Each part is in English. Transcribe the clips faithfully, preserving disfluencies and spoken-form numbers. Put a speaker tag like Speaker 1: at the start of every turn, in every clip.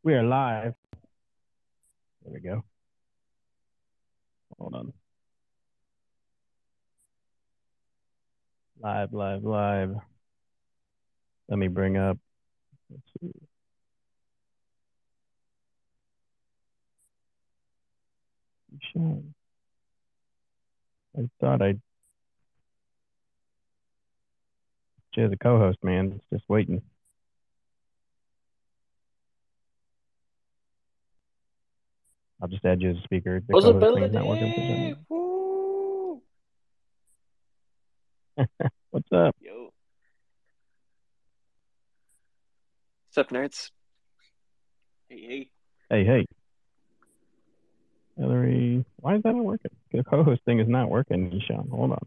Speaker 1: We are live. There we go. Hold on. Live, live, live. Let me bring up. Let's see. Sean. I thought I'd. Jay's a co-host, man. It's just waiting. I'll just add you as a speaker. The co-host thing's not working for some reason. What's up?
Speaker 2: Yo. What's up, nerds? Hey, hey.
Speaker 1: Hey, hey. Hillary, why is that not working? The co-host thing is not working, Nishan. Hold on.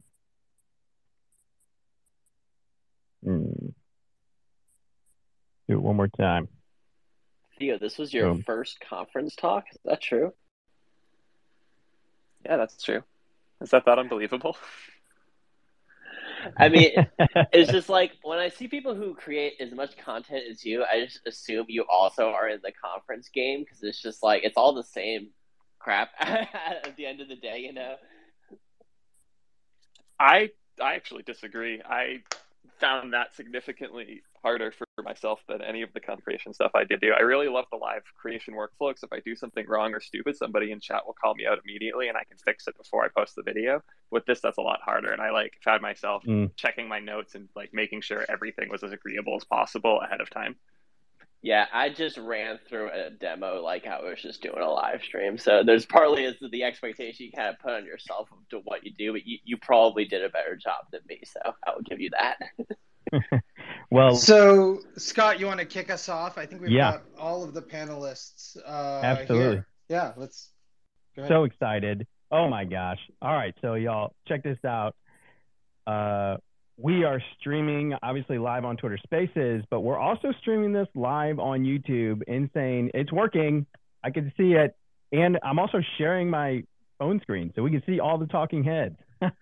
Speaker 1: Hmm. Do it one more time.
Speaker 2: Theo, this was your
Speaker 1: Boom.
Speaker 2: first conference talk? Is that true?
Speaker 3: Yeah, that's true. Is that that unbelievable?
Speaker 2: I mean, it's just like when I see people who create as much content as you, I just assume you also are in the conference game because it's just like it's all the same crap at the end of the day, you know?
Speaker 3: I I actually disagree. I found that significantly harder for myself than any of the content creation stuff I did do. I really love the live creation workflow because if I do something wrong or stupid, somebody in chat will call me out immediately and I can fix it before I post the video. With this, that's a lot harder. And I like found myself
Speaker 1: Mm.
Speaker 3: checking my notes and like making sure everything was as agreeable as possible ahead of time.
Speaker 2: Yeah, I just ran through a demo like I was just doing a live stream. So there's partly is the expectation you kind of put on yourself to what you do, but you, you probably did a better job than me. So I will give you that.
Speaker 1: Well,
Speaker 4: So Scott, you want to kick us off? I think we've
Speaker 1: Yeah.
Speaker 4: got all of the panelists uh,
Speaker 1: Absolutely.
Speaker 4: here. Yeah, let's go ahead.
Speaker 1: so excited. Oh my gosh. All right. So y'all check this out. Uh, we are streaming obviously live on Twitter Spaces, but we're also streaming this live on YouTube. Insane. It's working. I can see it. And I'm also sharing my phone screen so we can see all the talking heads.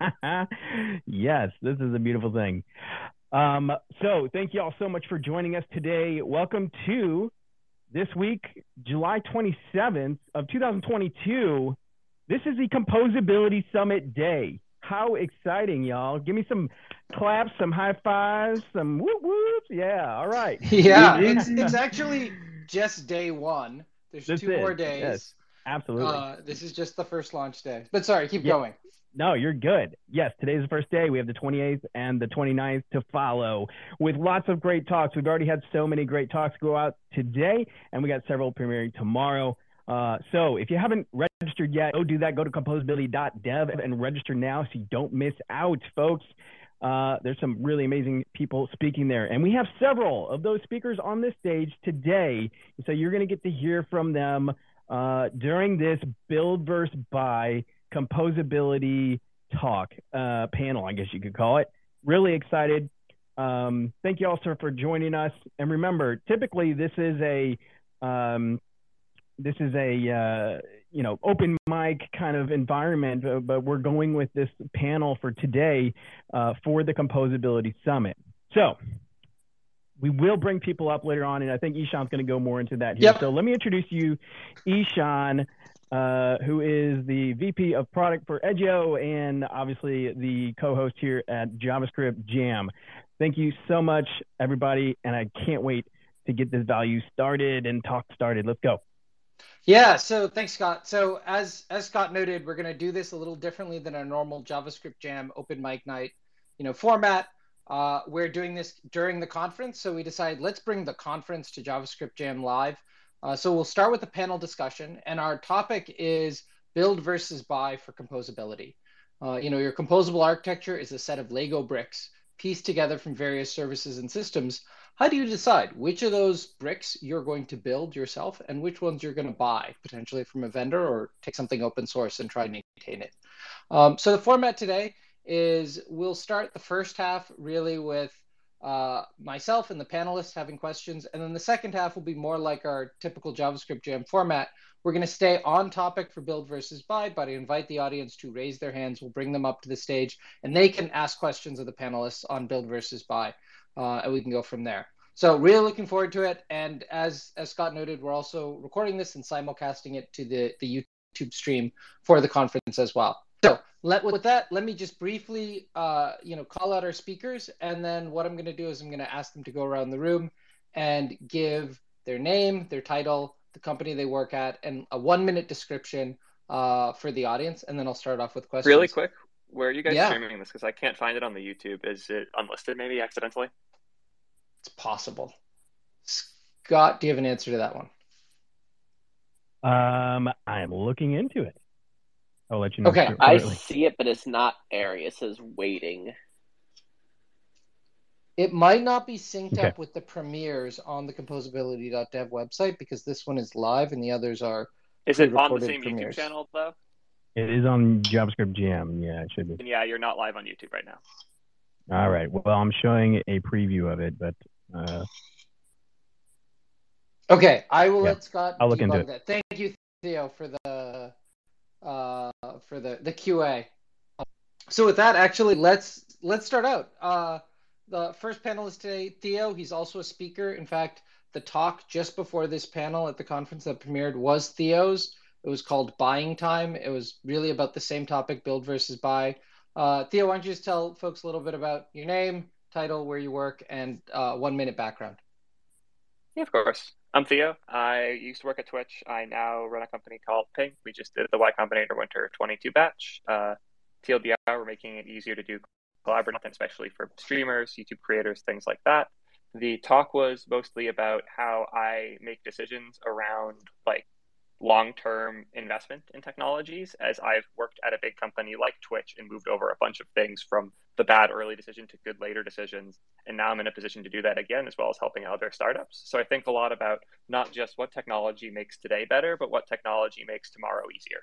Speaker 1: Yes, this is a beautiful thing. Um, so thank you all so much for joining us today. Welcome to this week, July twenty-seventh of two thousand twenty-two. This is the Composability Summit Day. How exciting, y'all. Give me some claps, some high fives, some whoop whoops. Yeah, all right.
Speaker 4: Yeah, it's it's actually just day one. There's
Speaker 1: This
Speaker 4: two
Speaker 1: is,
Speaker 4: more days.
Speaker 1: yes, absolutely.
Speaker 4: Uh, this is just the first launch day. But sorry, keep
Speaker 1: Yeah.
Speaker 4: going.
Speaker 1: No, you're good. Yes, today's the first day. We have the twenty-eighth and the twenty-ninth to follow with lots of great talks. We've already had so many great talks go out today, and we got several premiering tomorrow. Uh, so if you haven't registered yet, go do that. Go to composability dot dev and register now so you don't miss out, folks. Uh, there's some really amazing people speaking there. And we have several of those speakers on this stage today. So you're going to get to hear from them uh, during this Build versus Buy Composability Talk uh, panel, I guess you could call it. Really excited. Um, thank you all, sir, for joining us. And remember, typically this is a um, this is a uh, you know open mic kind of environment, uh, but we're going with this panel for today uh, for the Composability Summit. So we will bring people up later on, and I think Ishan's going to go more into that here.
Speaker 4: Yep.
Speaker 1: So let me introduce you, Ishan, uh, who is the V P of Product for Edgio and obviously the co-host here at JavaScript Jam. Thank you so much, everybody, and I can't wait to get this value started and talk started. Let's go.
Speaker 4: Yeah, so thanks, Scott. So as as Scott noted, we're going to do this a little differently than our normal JavaScript Jam open mic night, you know, format. Uh, we're doing this during the conference, so we decided let's bring the conference to JavaScript Jam live. Uh, so we'll start with a panel discussion, and our topic is build versus buy for composability. Uh, you know, your composable architecture is a set of Lego bricks pieced together from various services and systems. How do you decide which of those bricks you're going to build yourself and which ones you're going to buy, potentially from a vendor or take something open source and try and maintain it? Um, so the format today is we'll start the first half really with uh, myself and the panelists having questions. And then the second half will be more like our typical JavaScript Jam format. We're going to stay on topic for build versus buy, but I invite the audience to raise their hands. We'll bring them up to the stage and they can ask questions of the panelists on build versus buy. Uh, and we can go from there. So really looking forward to it. And as as Scott noted, we're also recording this and simulcasting it to the, the YouTube stream for the conference as well. So let, with that, let me just briefly uh, you know, call out our speakers. And then what I'm going to do is I'm going to ask them to go around the room and give their name, their title, the company they work at, and a one minute description uh, for the audience. And then I'll start off with questions.
Speaker 3: Really quick, where are you guys
Speaker 4: Yeah.
Speaker 3: streaming this? Because I can't find it on the YouTube. Is it unlisted maybe accidentally?
Speaker 4: It's possible. Scott, do you have an answer to that one?
Speaker 1: Um, I'm looking into it. I'll let you know.
Speaker 4: Okay.
Speaker 2: I
Speaker 1: shortly.
Speaker 2: see it, but it's not area. It says waiting.
Speaker 4: It might not be synced
Speaker 1: Okay.
Speaker 4: up with the premieres on the composability dot dev website because this one is live and the others are
Speaker 3: Is it on the
Speaker 4: pre-recorded
Speaker 3: same
Speaker 4: premieres.
Speaker 3: YouTube channel though?
Speaker 1: It is on JavaScript Jam. Yeah, it should be.
Speaker 3: And yeah, you're not live on YouTube right now.
Speaker 1: All right. Well, I'm showing a preview of it, but uh,
Speaker 4: Okay, I will
Speaker 1: Yeah,
Speaker 4: let Scott
Speaker 1: I'll look into
Speaker 4: debug
Speaker 1: it.
Speaker 4: that. Thank you, Theo, for the uh, for the the Q A. So with that, actually, let's let's start out. Uh, the first panelist today, Theo. He's also a speaker. In fact, the talk just before this panel at the conference that premiered was Theo's. It was called Buying Time. It was really about the same topic, build versus buy. Uh, Theo, why don't you just tell folks a little bit about your name, title, where you work, and uh, one minute background.
Speaker 3: Yeah, of course. I'm Theo. I used to work at Twitch. I now run a company called Ping. We just did the Y Combinator Winter twenty-two batch. Uh, T L D R, we're making it easier to do collaborative content, especially for streamers, YouTube creators, things like that. The talk was mostly about how I make decisions around like long-term investment in technologies, as I've worked at a big company like Twitch and moved over a bunch of things from the bad early decision to good later decisions. And now I'm in a position to do that again, as well as helping other startups. So I think a lot about not just what technology makes today better, but what technology makes tomorrow easier.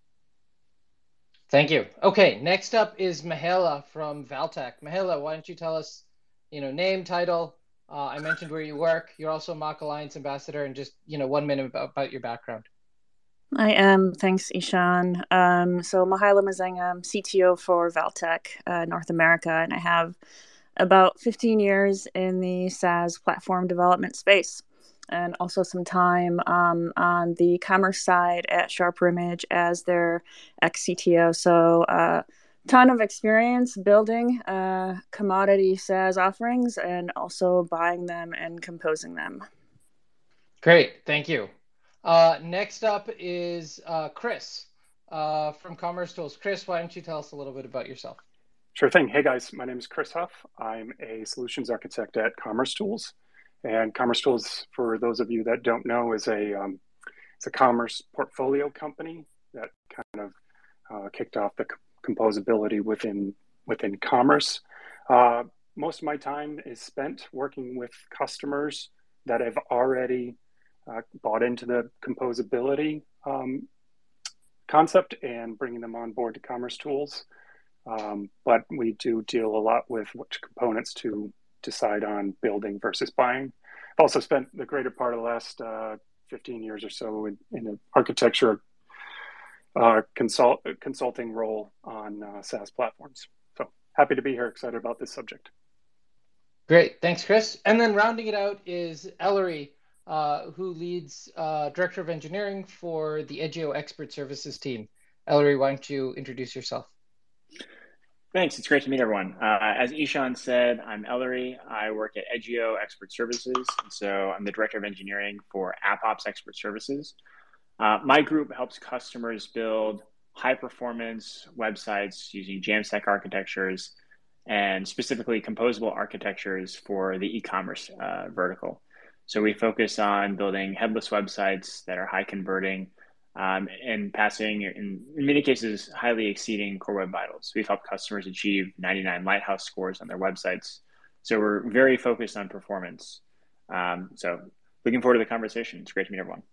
Speaker 4: Thank you. Okay, next up is Mahela from Valtech. Mahela, why don't you tell us, you know, name, title. Uh, I mentioned where you work. You're also a Mock Alliance ambassador, and just, you know, one minute about, about your background.
Speaker 5: I am. Thanks, Ishan. Um, so Mahila Mazenga, I'm C T O for Valtech uh, North America, and I have about fifteen years in the SaaS platform development space, and also some time um, on the commerce side at Sharper Image as their ex-C T O. So a uh, ton of experience building uh, commodity SaaS offerings and also buying them and composing them.
Speaker 4: Great, thank you. Uh, next up is uh, Chris uh, from Commerce Tools. Chris, why don't you tell us a little bit about yourself?
Speaker 6: Sure thing. Hey guys, my name is Chris Huff. I'm a solutions architect at Commerce Tools. And Commerce Tools, for those of you that don't know, is a um, it's a commerce portfolio company that kind of uh, kicked off the composability within within commerce. Uh, most of my time is spent working with customers that have already uh, bought into the composability um, concept and bringing them on board to Commerce Tools. Um, but we do deal a lot with which components to decide on building versus buying. I've also spent the greater part of the last uh, fifteen years or so in, in an architecture uh, consult, consulting role on uh, SaaS platforms. So happy to be here, excited about this subject.
Speaker 4: Great, thanks, Chris. And then rounding it out is Ellery, uh, who leads uh, Director of Engineering for the Edgio Expert Services team. Ellery, why don't you introduce yourself?
Speaker 7: Thanks. It's great to meet everyone. Uh, as Ishan said, I'm Ellery. I work at Edgio Expert Services, and so I'm the Director of Engineering for AppOps Expert Services. Uh, my group helps customers build high-performance websites using Jamstack architectures and specifically composable architectures for the e-commerce uh, vertical. So we focus on building headless websites that are high converting, Um, and passing, in, in many cases, highly exceeding Core Web Vitals. We've helped customers achieve ninety-nine Lighthouse scores on their websites. So we're very focused on performance. Um, so looking forward to the conversation. It's great to meet everyone.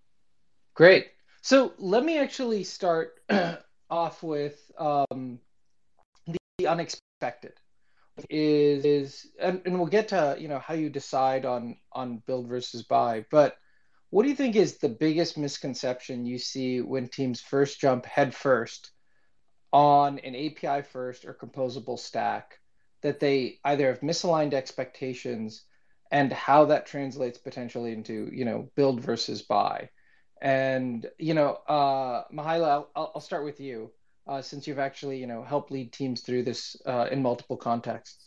Speaker 4: Great. So let me actually start off with um, the, the unexpected. Is, is and, and we'll get to, you know, how you decide on on build versus buy, but what do you think is the biggest misconception you see when teams first jump headfirst on an A P I first or composable stack, that they either have misaligned expectations and how that translates potentially into, you know, build versus buy. And, you know, uh, Mihaela, I'll, I'll start with you, uh, since you've actually, you know, helped lead teams through this uh, in multiple contexts.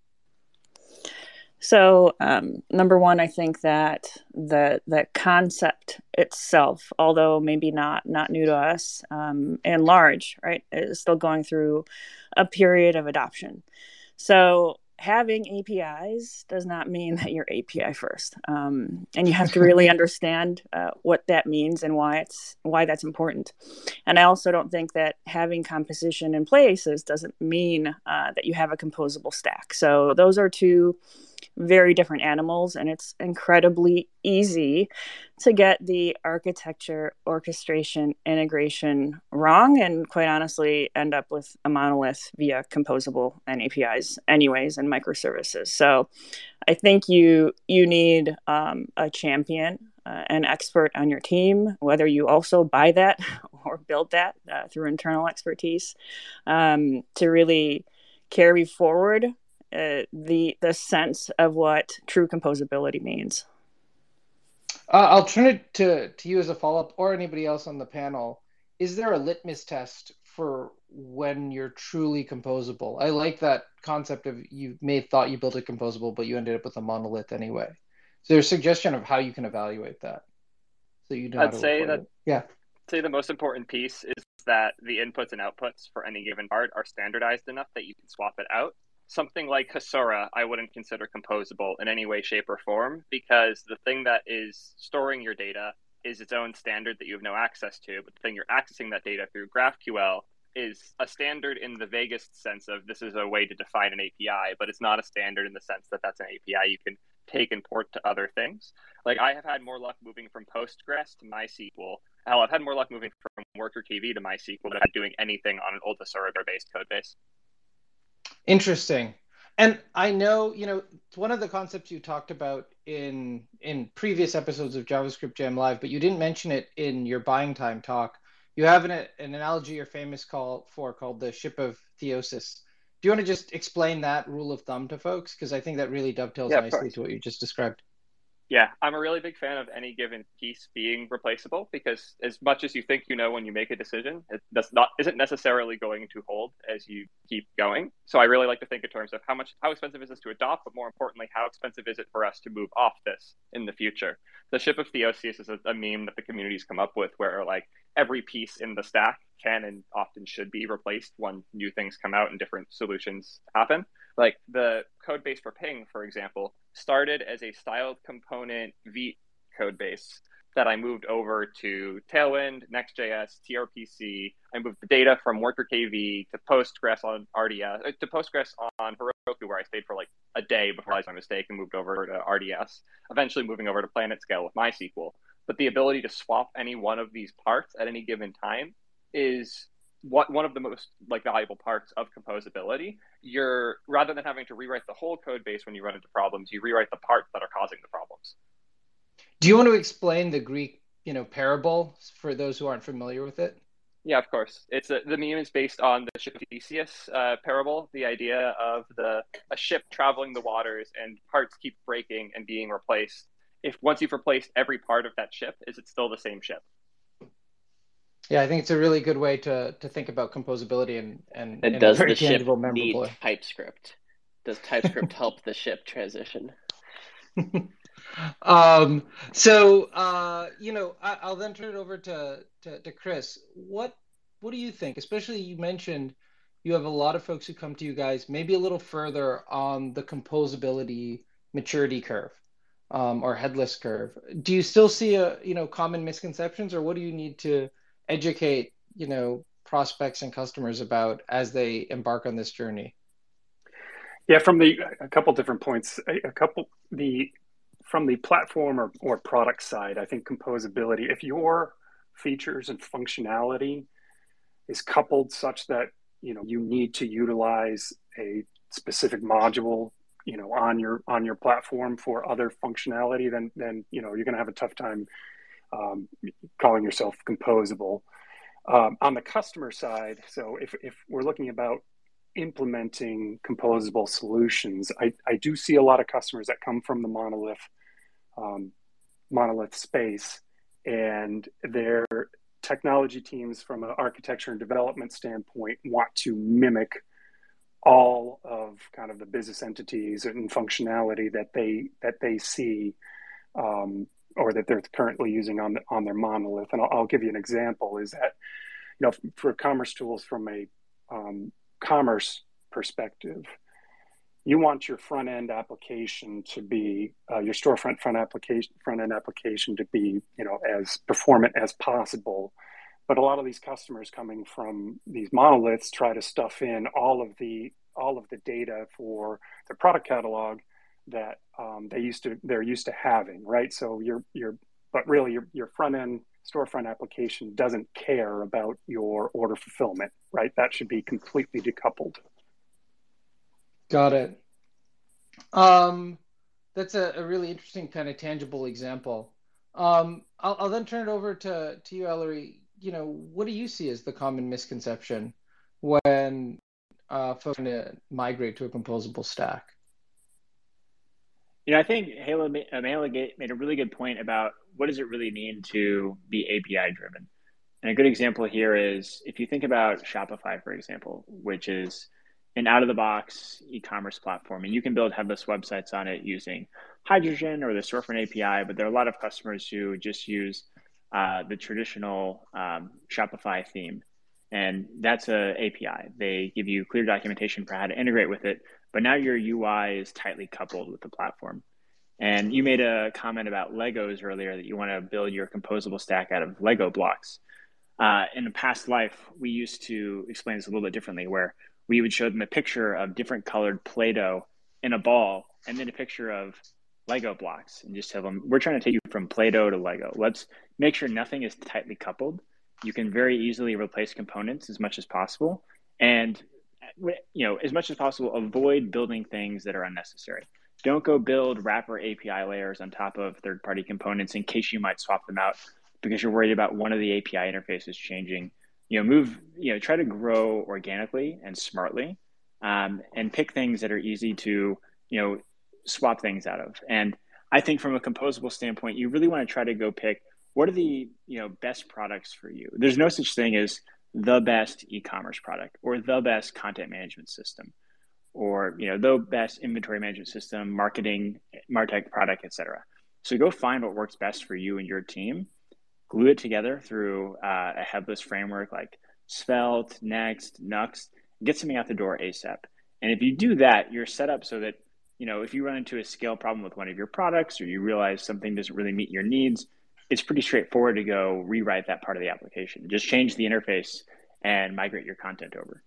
Speaker 5: So um, number one, I think that the the concept itself, although maybe not not new to us, um, and large, right, is still going through a period of adoption. So having A P Is does not mean that you're A P I first, um, and you have to really understand uh, what that means and why it's why that's important. And I also don't think that having composition in places doesn't mean uh, that you have a composable stack. So those are two very different animals, and it's incredibly easy to get the architecture, orchestration, integration wrong, and quite honestly end up with a monolith via composable and A P Is anyways and microservices. So I think you you need um, a champion, uh, an expert on your team, whether you also buy that or build that uh, through internal expertise, um, to really carry forward Uh, the the sense of what true composability means.
Speaker 4: Uh, I'll turn it to, to you as a follow-up, or anybody else on the panel. Is there a litmus test for when you're truly composable? I like that concept of you may have thought you built it composable, but you ended up with a monolith anyway. So there's a suggestion of how you can evaluate that, so you know
Speaker 3: I'd
Speaker 4: how to
Speaker 3: say that
Speaker 4: it. Yeah.
Speaker 3: Say the most important piece is that the inputs and outputs for any given part are standardized enough that you can swap it out. Something like Hasura, I wouldn't consider composable in any way, shape, or form, because the thing that is storing your data is its own standard that you have no access to. But the thing you're accessing that data through GraphQL is a standard in the vaguest sense of this is a way to define an A P I, but it's not a standard in the sense that that's an A P I you can take and port to other things. Like I have had more luck moving from Postgres to MySQL. Hell, I've had more luck moving from Worker K V to MySQL than I've had doing anything on an old Hasura-based code base.
Speaker 4: Interesting. And I know, you know, one of the concepts you talked about in in previous episodes of JavaScript Jam Live, but you didn't mention it in your buying time talk. You have an, an analogy you're famous call for called the ship of theosis. Do you want to just explain that rule of thumb to folks? Because I think that really dovetails
Speaker 3: yeah,
Speaker 4: nicely to what you just described.
Speaker 3: Yeah, I'm a really big fan of any given piece being replaceable, because as much as you think you know when you make a decision, it does not isn't necessarily going to hold as you keep going. So I really like to think in terms of how much how expensive is this to adopt, but more importantly, how expensive is it for us to move off this in the future? The ship of theosis is a, a meme that the community's come up with, where like every piece in the stack can and often should be replaced when new things come out and different solutions happen. Like the code base for Ping, for example, started as a styled component Vite code base that I moved over to Tailwind, Next.js, T R P C. I moved the data from Worker K V to Postgres on R D S, to Postgres on Heroku, where I stayed for like a day before I realized my mistake and moved over to R D S, eventually moving over to PlanetScale with MySQL. But the ability to swap any one of these parts at any given time is what one of the most like valuable parts of composability. You're rather than having to rewrite the whole code base when you run into problems, you rewrite the parts that are causing the problems.
Speaker 4: Do you want to explain the Greek, you know, parable for those who aren't familiar with it?
Speaker 3: Yeah, of course. It's a, the meme is based on the ship of Theseus uh, parable, the idea of the a ship traveling the waters and parts keep breaking and being replaced. If once you've replaced every part of that ship, is it still the same ship?
Speaker 4: Yeah, I think it's a really good way to to think about composability and and,
Speaker 2: and
Speaker 4: and
Speaker 2: does
Speaker 4: very
Speaker 2: the ship
Speaker 4: tangible,
Speaker 2: need
Speaker 4: memorable.
Speaker 2: TypeScript? Does TypeScript help the ship transition?
Speaker 4: um, so uh, you know, I, I'll then turn it over to, to to Chris. What what do you think? Especially you mentioned you have a lot of folks who come to you guys maybe a little further on the composability maturity curve. Um, or headless curve. Do you still see a you know common misconceptions, or what do you need to educate you know prospects and customers about as they embark on this journey?
Speaker 6: Yeah, from the a couple different points. A, a couple the from the platform or, or product side, I think composability. If your features and functionality is coupled such that you know you need to utilize a specific module you know, on your on your platform for other functionality, then then you know you're going to have a tough time um, calling yourself composable. Um, on the customer side, so if if we're looking about implementing composable solutions. I, I do see a lot of customers that come from the monolith um, monolith space, and their technology teams from an architecture and development standpoint want to mimic all of kind of the business entities and functionality that they that they see um, or that they're currently using on the, on their monolith. And I'll, I'll give you an example. Is that, you know, for Commerce Tools, from a um, commerce perspective, you want your front end application to be uh, your storefront front application front end application to be, you know, as performant as possible. But a lot of these customers coming from these monoliths try to stuff in all of the all of the data for their product catalog that um, they used to they're used to having, right? So your your but really your your front end storefront application doesn't care about your order fulfillment, right? That should be completely decoupled.
Speaker 4: Got it. Um, that's a, a really interesting kind of tangible example. Um, I'll, I'll then turn it over to, to you, Ellery. You know, what do you see as the common misconception when uh, folks to migrate to a composable stack?
Speaker 7: You know, I think Halo made a really good point about what does it really mean to be A P I driven. And a good example here is if you think about Shopify, for example, which is an out-of-the-box e-commerce platform, and you can build headless websites on it using Hydrogen or the Storefront A P I, but there are a lot of customers who just use uh, the traditional um, Shopify theme, and that's a API. They give you clear documentation for how to integrate with it, but now your U I is tightly coupled with the platform. And you made a comment about Legos earlier, that you want to build your composable stack out of Lego blocks. Uh, in a past life, we used to explain this a little bit differently, where we would show them a picture of different colored Play-Doh in a ball, and then a picture of Lego blocks, and just tell them, we're trying to take you from Play-Doh to Lego. Let's make sure nothing is tightly coupled. You can very easily replace components as much as possible. And, you know, as much as possible, avoid building things that are unnecessary. Don't go build wrapper A P I layers on top of third-party components in case you might swap them out because you're worried about one of the A P I interfaces changing. You know, move, you know, try to grow organically and smartly, um, and pick things that are easy to, you know, swap things out of. And I think from a composable standpoint, you really want to try to go pick what are the, you know, best products for you. There's no such thing as the best e-commerce product or the best content management system or, you know, the best inventory management system, marketing, MarTech product, et cetera. So go find what works best for you and your team. Glue it together through uh, a headless framework like Svelte, Next, Nuxt, get something out the door ASAP. And if you do that, you're set up so that, you know, if you run into a scale problem with one of your products or you realize something doesn't really meet your needs, it's pretty straightforward to go rewrite that part of the application. Just change the interface and migrate your content over.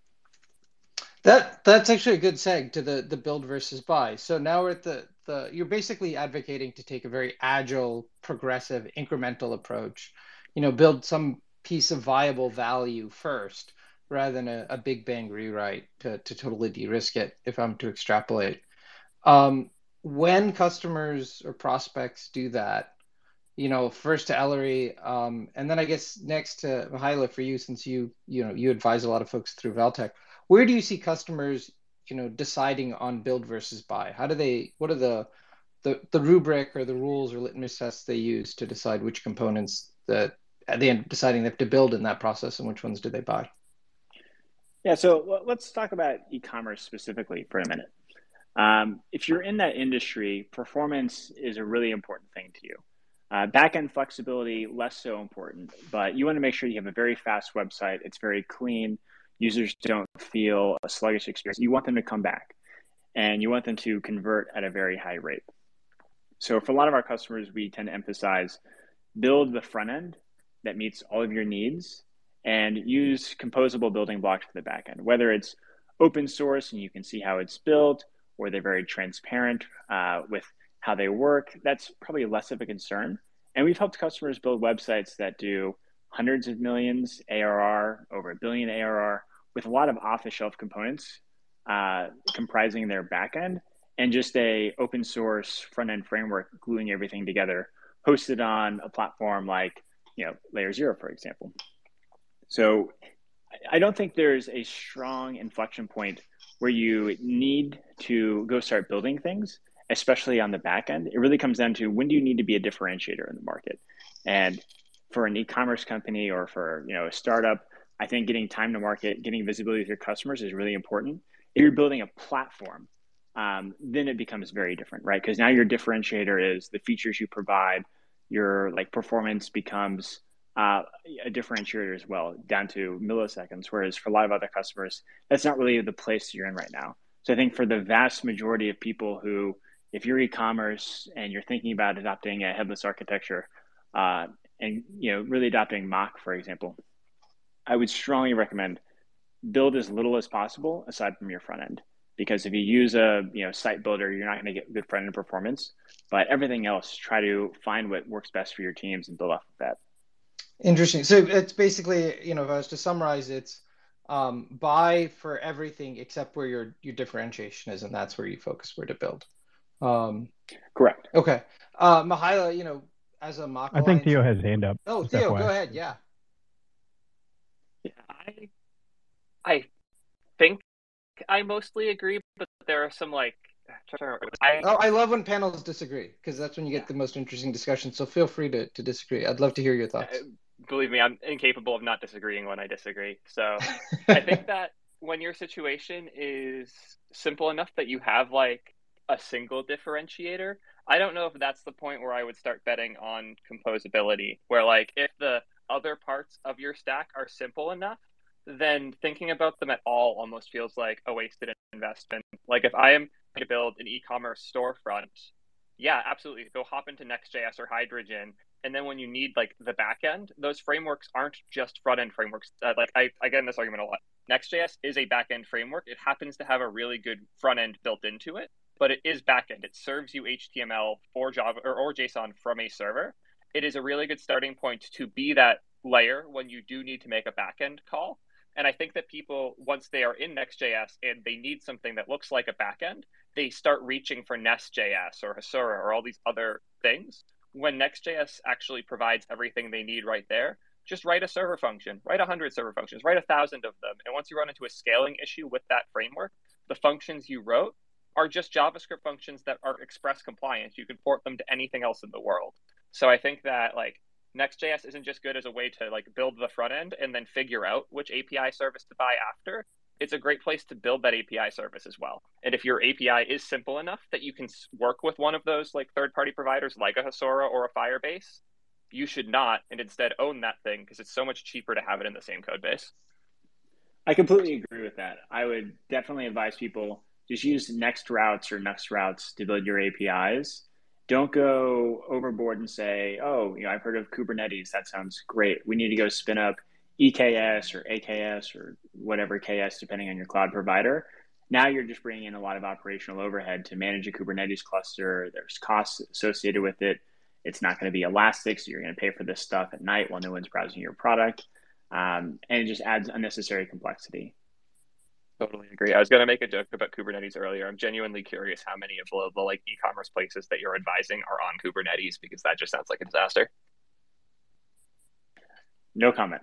Speaker 4: That that's actually a good seg to the the build versus buy. So now we're at the the you're basically advocating to take a very agile, progressive, incremental approach. You know, build some piece of viable value first, rather than a, a big bang rewrite to to totally de-risk it. If I'm to extrapolate, um, when customers or prospects do that, you know, first to Ellery, um, and then I guess next to Mihaela for you, since you you know you advise a lot of folks through Valtech. Where do you see customers, you know, deciding on build versus buy? How do they? What are the the, the rubric or the rules or litmus tests they use to decide which components that they end up deciding they have to build in that process, and which ones do they buy?
Speaker 7: Yeah, so let's talk about e-commerce specifically for a minute. Um, if you're in that industry, performance is a really important thing to you. Uh, back-end flexibility, less so important, but you want to make sure you have a very fast website. It's very clean. Users don't feel a sluggish experience. You want them to come back, and you want them to convert at a very high rate. So for a lot of our customers, we tend to emphasize build the front end that meets all of your needs and use composable building blocks for the back end, whether it's open source and you can see how it's built, or they're very transparent uh, with how they work. That's probably less of a concern. And we've helped customers build websites that do hundreds of millions A R R, over a billion A R R, with a lot of off-the-shelf components uh, comprising their backend, and just a open source front-end framework gluing everything together, hosted on a platform like, you know, Layer Zero, for example. So I don't think there's a strong inflection point where you need to go start building things, especially on the back end. It really comes down to, when do you need to be a differentiator in the market? And for an e-commerce company or for, you know, a startup, I think getting time to market, getting visibility with your customers is really important. If you're building a platform, um, then it becomes very different, right? Because now your differentiator is the features you provide. Your like performance becomes uh, a differentiator as well, down to milliseconds. Whereas for a lot of other customers, that's not really the place you're in right now. So I think for the vast majority of people who, if you're e-commerce and you're thinking about adopting a headless architecture, uh, and you know really adopting Mach, for example, I would strongly recommend build as little as possible aside from your front end. Because if you use a you know site builder, you're not going to get good front end performance. But everything else, try to find what works best for your teams and build off of that.
Speaker 4: Interesting. So it's basically, you know, if I was to summarize, it's um, buy for everything except where your your differentiation is, and that's where you focus where to build. Um,
Speaker 7: Correct.
Speaker 4: Okay. Uh, Mihaela, you know, as a Mach
Speaker 1: I think
Speaker 4: Alliance-
Speaker 1: Theo has his hand up.
Speaker 4: Oh,
Speaker 1: Just
Speaker 4: Theo,
Speaker 1: F Y I.
Speaker 4: go ahead. Yeah.
Speaker 3: Yeah, I, I think I mostly agree, but there are some like. I,
Speaker 4: Oh, I love when panels disagree, because that's when you get the most interesting discussion. So feel free to, to disagree. I'd love to hear your thoughts.
Speaker 3: Believe me, I'm incapable of not disagreeing when I disagree. So I think that when your situation is simple enough that you have like a single differentiator, I don't know if that's the point where I would start betting on composability, where like if the other parts of your stack are simple enough, then thinking about them at all almost feels like a wasted investment. Like if I am to build an e-commerce storefront, yeah, absolutely, go hop into Next.js or Hydrogen. And then when you need like the back end, those frameworks aren't just front end frameworks. Uh, like I, I get in this argument a lot. Next.js is a back end framework. It happens to have a really good front end built into it, but it is back end. It serves you H T M L or Java or, or JSON from a server. It is a really good starting point to be that layer when you do need to make a back end call. And I think that people, once they are in Next.js and they need something that looks like a backend, they start reaching for Nest.js or Hasura or all these other things. When Next.js actually provides everything they need right there, just write a server function, write one hundred server functions, write one thousand of them. And once you run into a scaling issue with that framework, the functions you wrote are just JavaScript functions that are Express compliant. You can port them to anything else in the world. So I think that like Next.js isn't just good as a way to like build the front end and then figure out which A P I service to buy after. It's a great place to build that A P I service as well. And if your A P I is simple enough that you can work with one of those like third-party providers like a Hasura or a Firebase, you should not and instead own that thing because it's so much cheaper to have it in the same code base.
Speaker 7: I completely agree with that. I would definitely advise people just use Next Routes or Next Routes to build your A P Is. Don't go overboard and say, oh, you know, I've heard of Kubernetes. That sounds great. We need to go spin up E K S or A K S or whatever K S, depending on your cloud provider. Now you're just bringing in a lot of operational overhead to manage a Kubernetes cluster. There's costs associated with it. It's not going to be elastic, so you're going to pay for this stuff at night while no one's browsing your product. Um, and it just adds unnecessary complexity.
Speaker 3: Totally agree. I was going to make a joke about Kubernetes earlier. I'm genuinely curious how many of the, the like e-commerce places that you're advising are on Kubernetes, because that just sounds like a disaster.
Speaker 7: No comment.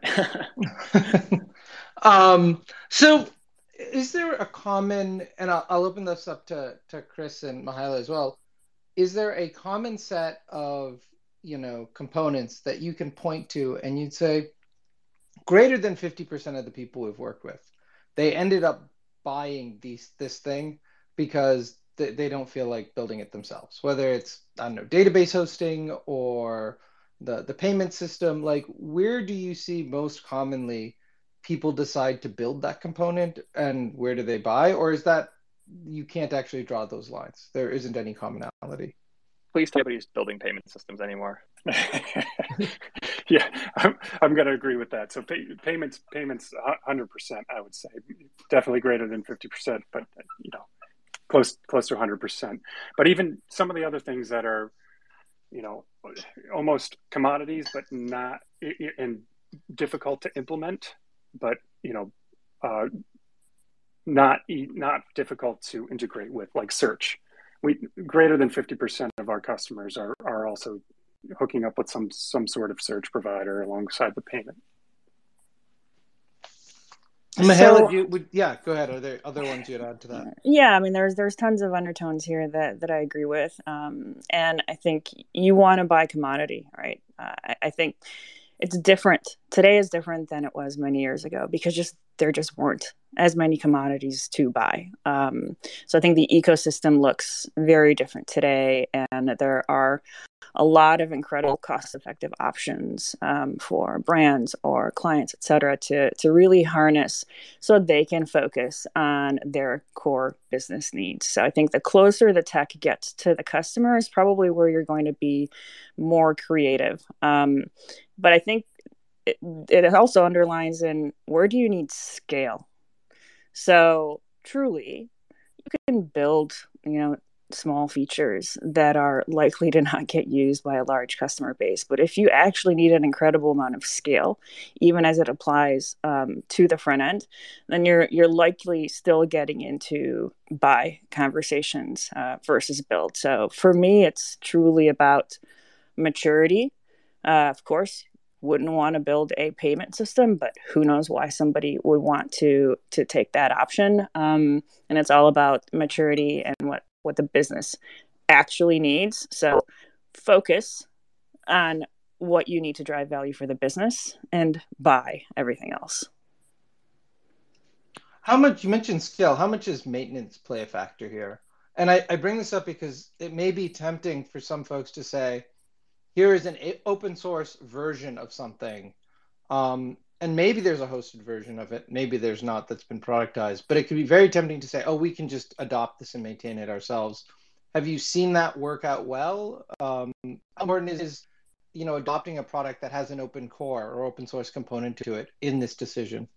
Speaker 4: um, so is there a common, and I'll, I'll open this up to, to Chris and Mihaela as well. Is there a common set of, you know, components that you can point to and you'd say greater than fifty percent of the people we've worked with, they ended up buying these this thing because they, they don't feel like building it themselves, whether it's, I don't know, database hosting or the, the payment system. Like, where do you see most commonly people decide to build that component and where do they buy? Or is that you can't actually draw those lines? There isn't any commonality.
Speaker 3: Please tell nobody's building payment systems anymore.
Speaker 6: Yeah, I'm, I'm going to agree with that. So pay, payments, payments, one hundred percent, I would say. Definitely greater than fifty percent, but, you know, close close to one hundred percent. But even some of the other things that are, you know, almost commodities, but not, and difficult to implement, but, you know, uh, not not difficult to integrate with, like search. We greater than fifty percent of our customers are are also hooking up with some some sort of search provider alongside the payment.
Speaker 4: Mihaela,
Speaker 5: So
Speaker 4: do you, would, yeah, go ahead. Are there other ones you'd add to that?
Speaker 5: yeah, I mean, there's there's tons of undertones here that that I agree with, um, and I think you want to buy commodity, right? Uh, I, I think it's different today is different than it was many years ago because just there just weren't as many commodities to buy. Um, so I think the ecosystem looks very different today, and there are a lot of incredible cost-effective options um, for brands or clients, et cetera, to, to really harness so they can focus on their core business needs. So I think the closer the tech gets to the customer is probably where you're going to be more creative. Um, but I think it, it also underlines in where do you need scale? So truly, you can build, you know, small features that are likely to not get used by a large customer base. But if you actually need an incredible amount of scale, even as it applies um, to the front end, then you're you're likely still getting into buy conversations uh, versus build. So for me, it's truly about maturity. Uh, of course, wouldn't want to build a payment system, but who knows why somebody would want to to take that option. Um, and it's all about maturity and what what the business actually needs. So focus on what you need to drive value for the business and buy everything else.
Speaker 4: How much, you mentioned scale, how much does maintenance play a factor here? And I, I bring this up because it may be tempting for some folks to say, here is an open source version of something. Um, and maybe there's a hosted version of it. Maybe there's not, that's been productized. But it could be very tempting to say, oh, we can just adopt this and maintain it ourselves. Have you seen that work out well? Um, how important is, you know, adopting a product that has an open core or open source component to it in this decision?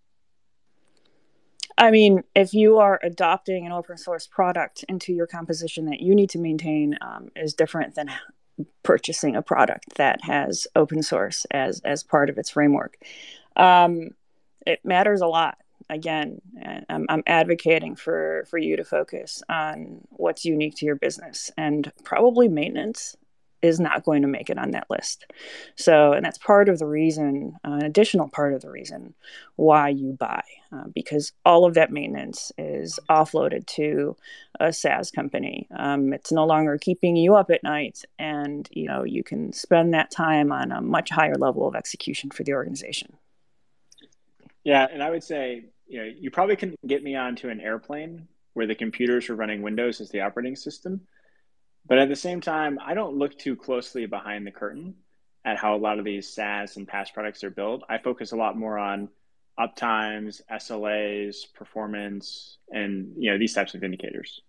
Speaker 5: I mean, if you are adopting an open source product into your composition that you need to maintain um, is different than purchasing a product that has open source as as part of its framework. Um, it matters a lot. Again, I'm, I'm advocating for for you to focus on what's unique to your business, and probably maintenance is not going to make it on that list. So, and that's part of the reason, uh, an additional part of the reason why you buy, uh, because all of that maintenance is offloaded to a SaaS company. Um, it's no longer keeping you up at night, and you know you can spend that time on a much higher level of execution for the organization.
Speaker 7: Yeah, and I would say, you know, you probably couldn't get me onto an airplane where the computers are running Windows as the operating system. But at the same time, I don't look too closely behind the curtain at how a lot of these SaaS and PaaS products are built. I focus a lot more on uptimes, S L As, performance, and you know these types of indicators.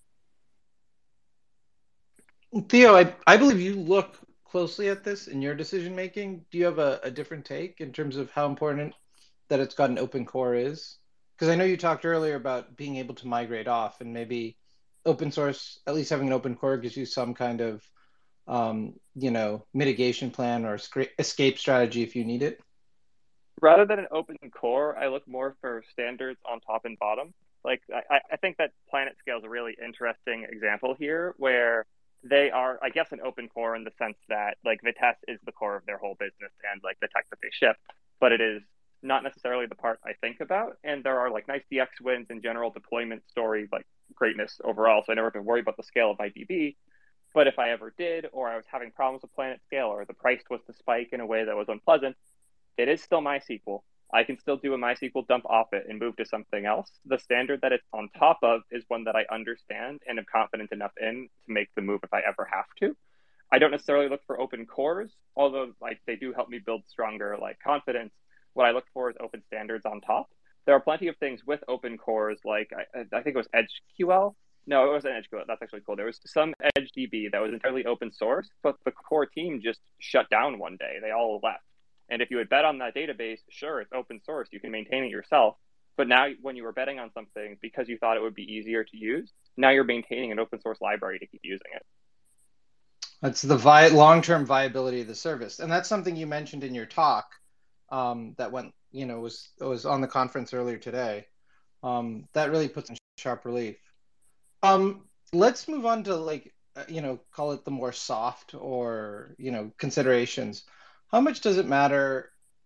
Speaker 4: Theo, I, I believe you look closely at this in your decision making. Do you have a, a different take in terms of how important that it's got an open core is? Because I know you talked earlier about being able to migrate off, and maybe open source, at least having an open core gives you some kind of, um, you know, mitigation plan or escape strategy if you need it.
Speaker 3: Rather than an open core, I look more for standards on top and bottom. Like, I, I think that PlanetScale is a really interesting example here where they are, I guess, an open core in the sense that, like, Vitess is the core of their whole business and, like, the tech that they ship, but it is not necessarily the part I think about. And there are, like, nice D X wins and general deployment story, like, greatness overall. So I never have to worry about the scale of I D B. But if I ever did, or I was having problems with PlanetScale, or the price was to spike in a way that was unpleasant, it is still MySQL. I can still do a MySQL dump off it and move to something else. The standard that it's on top of is one that I understand and am confident enough in to make the move if I ever have to. I don't necessarily look for open cores, although like they do help me build stronger like confidence. What I look for is open standards on top. There are plenty of things with open cores, like I, I think it was EdgeQL. No, it wasn't EdgeQL. That's actually cool. There was some EdgeDB that was entirely open source, but the core team just shut down one day. They all left. And if you had bet on that database, sure, it's open source. You can maintain it yourself. But now when you were betting on something because you thought it would be easier to use, now you're maintaining an open source library to keep using it.
Speaker 4: That's the vi- long-term viability of the service. And that's something you mentioned in your talk um, that went, you know, was, was on the conference earlier today. Um, that really puts in sharp relief. Um, let's move on to like, you know, call it the more soft or, you know, considerations. How much does it matter,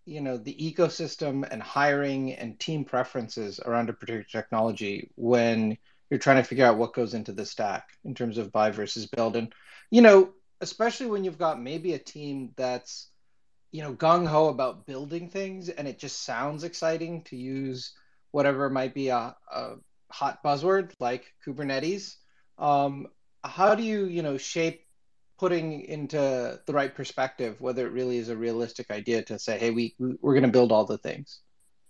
Speaker 4: you know, the ecosystem and hiring and team preferences around a particular technology when you're trying to figure out what goes into the stack in terms of buy versus build. And, you know, especially when you've got maybe a team that's, you know, gung-ho about building things and it just sounds exciting to use whatever might be a, a hot buzzword like Kubernetes. Um, how do you, you know, shape putting into the right perspective whether it really is a realistic idea to say, hey, we, we're going to build all the things?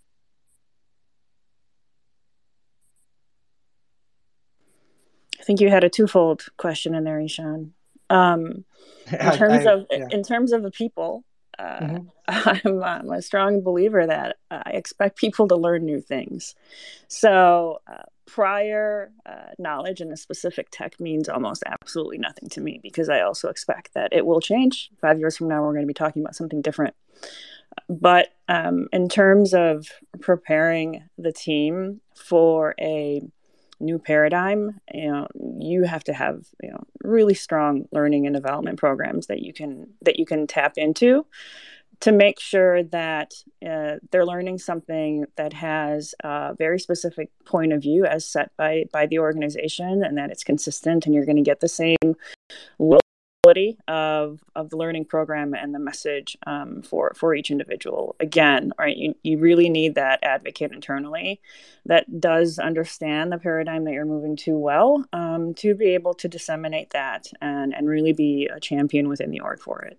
Speaker 5: I think you had a twofold question in there, Ishan. Um, in terms
Speaker 4: I, I,
Speaker 5: of
Speaker 4: yeah.
Speaker 5: in terms of the people, uh,
Speaker 4: mm-hmm.
Speaker 5: I'm, I'm a strong believer that I expect people to learn new things. So uh, prior uh, knowledge in a specific tech means almost absolutely nothing to me, because I also expect that it will change. Five years from now, we're going to be talking about something different. But um, in terms of preparing the team for a new paradigm, you know, you have to have, you know, really strong learning and development programs that you can that you can tap into to make sure that uh, they're learning something that has a very specific point of view as set by by the organization, and that it's consistent, and you're going to get the same quality of of the learning program and the message um, for for each individual. Again, right, you, you really need that advocate internally that does understand the paradigm that you're moving to well, um, to be able to disseminate that and and really be a champion within the org for it.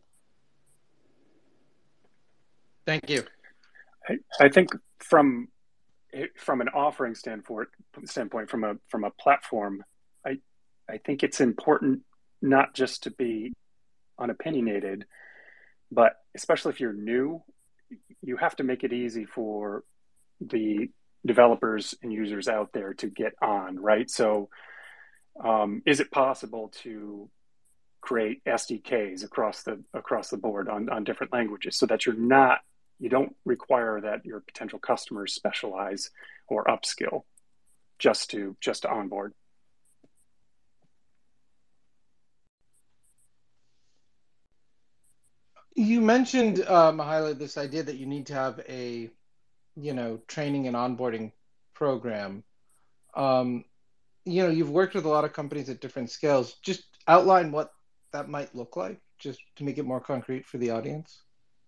Speaker 4: Thank you.
Speaker 6: I, I think from from an offering standpoint, standpoint from a from a platform, I I think it's important not just to be unopinionated, but especially if you're new, you have to make it easy for the developers and users out there to get on, right? So um, is it possible to create S D Ks across the across the board on, on different languages so that you're not, you don't require that your potential customers specialize or upskill just to just to onboard?
Speaker 4: You mentioned, uh, Mihaela, this idea that you need to have a, you know, training and onboarding program. Um, you know, you've worked with a lot of companies at different scales. Just outline what that might look like, just to make it more concrete for the audience.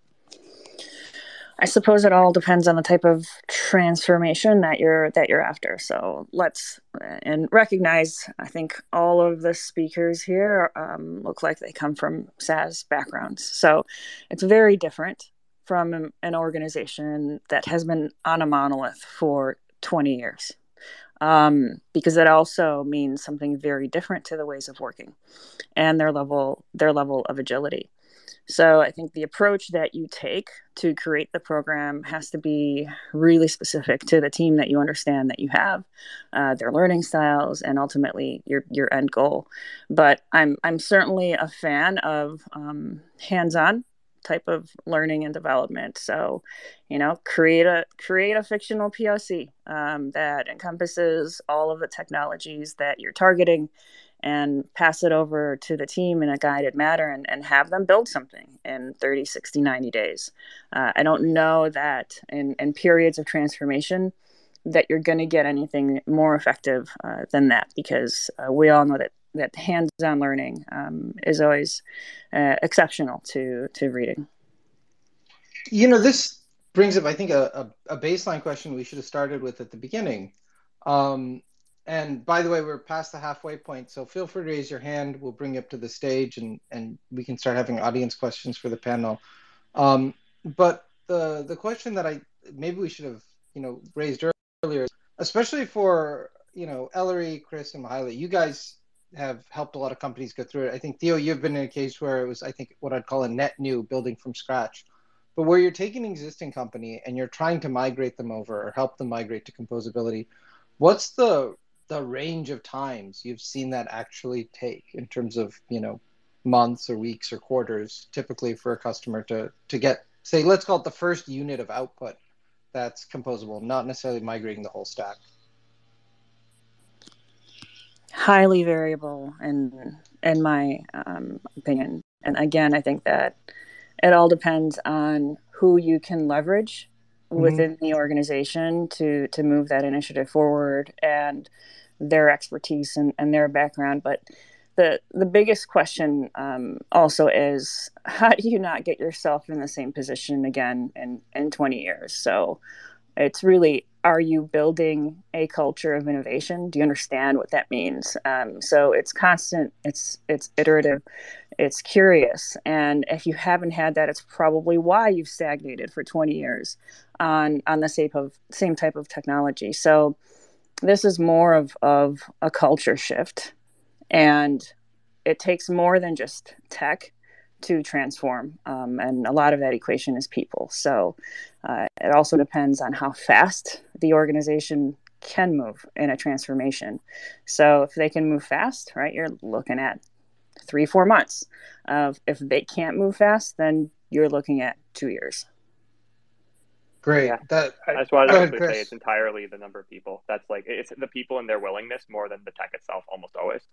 Speaker 5: I suppose it all depends on the type of transformation that you're that you're after. So let's and recognize, I think all of the speakers here um, look like they come from SaaS backgrounds. So it's very different from an organization that has been on a monolith for twenty years. Um, because it also means something very different to the ways of working and their level their level of agility. So I think the approach that you take to create the program has to be really specific to the team that you understand that you have, uh, their learning styles, and ultimately your your end goal. But I'm I'm certainly a fan of um, hands-on type of learning and development. So, you know, create a create a fictional P O C um, that encompasses all of the technologies that you're targeting, and pass it over to the team in a guided manner, and, and have them build something in thirty, sixty, ninety days. Uh, I don't know that in, in periods of transformation that you're going to get anything more effective uh, than that, because uh, we all know that that hands-on learning um, is always uh, exceptional to to reading.
Speaker 4: You know, this brings up, I think, a, a, a baseline question we should have started with at the beginning. Um, and by the way, we're past the halfway point, so feel free to raise your hand. We'll bring you up to the stage, and, and we can start having audience questions for the panel. Um, but the the question that I maybe we should have, you know, raised earlier, especially for, you know, Ellery, Chris, and Mihaela, you guys have helped a lot of companies go through it. I think, Theo, you've been in a case where it was, I think, what I'd call a net new, building from scratch. But where you're taking an existing company and you're trying to migrate them over or help them migrate to composability, what's the the range of times you've seen that actually take in terms of, you know, months or weeks or quarters, typically for a customer to to get, say, let's call it the first unit of output that's composable, not necessarily migrating the whole stack?
Speaker 5: Highly variable in in my um, opinion. And again, I think that it all depends on who you can leverage
Speaker 6: Mm-hmm.
Speaker 5: within the organization to to move that initiative forward, and their expertise and, and their background. But the the biggest question um, also is, how do you not get yourself in the same position again in, in twenty years? So it's really, are you building a culture of innovation? Do you understand what that means? Um, so it's constant, it's it's iterative, it's curious. And if you haven't had that, it's probably why you've stagnated for twenty years on on the same of same type of technology. So this is more of, of a culture shift. And it takes more than just tech to transform. Um, and a lot of that equation is people. So uh, it also depends on how fast the organization can move in a transformation. So if they can move fast, right, you're looking at three, four months. Uh, if they can't move fast, then you're looking at two years.
Speaker 4: Great.
Speaker 3: Yeah.
Speaker 4: That,
Speaker 3: That's why I
Speaker 4: go ahead,
Speaker 3: actually
Speaker 4: Chris.
Speaker 3: say it's entirely the number of people. That's like, it's the people and their willingness more than the tech itself, almost always.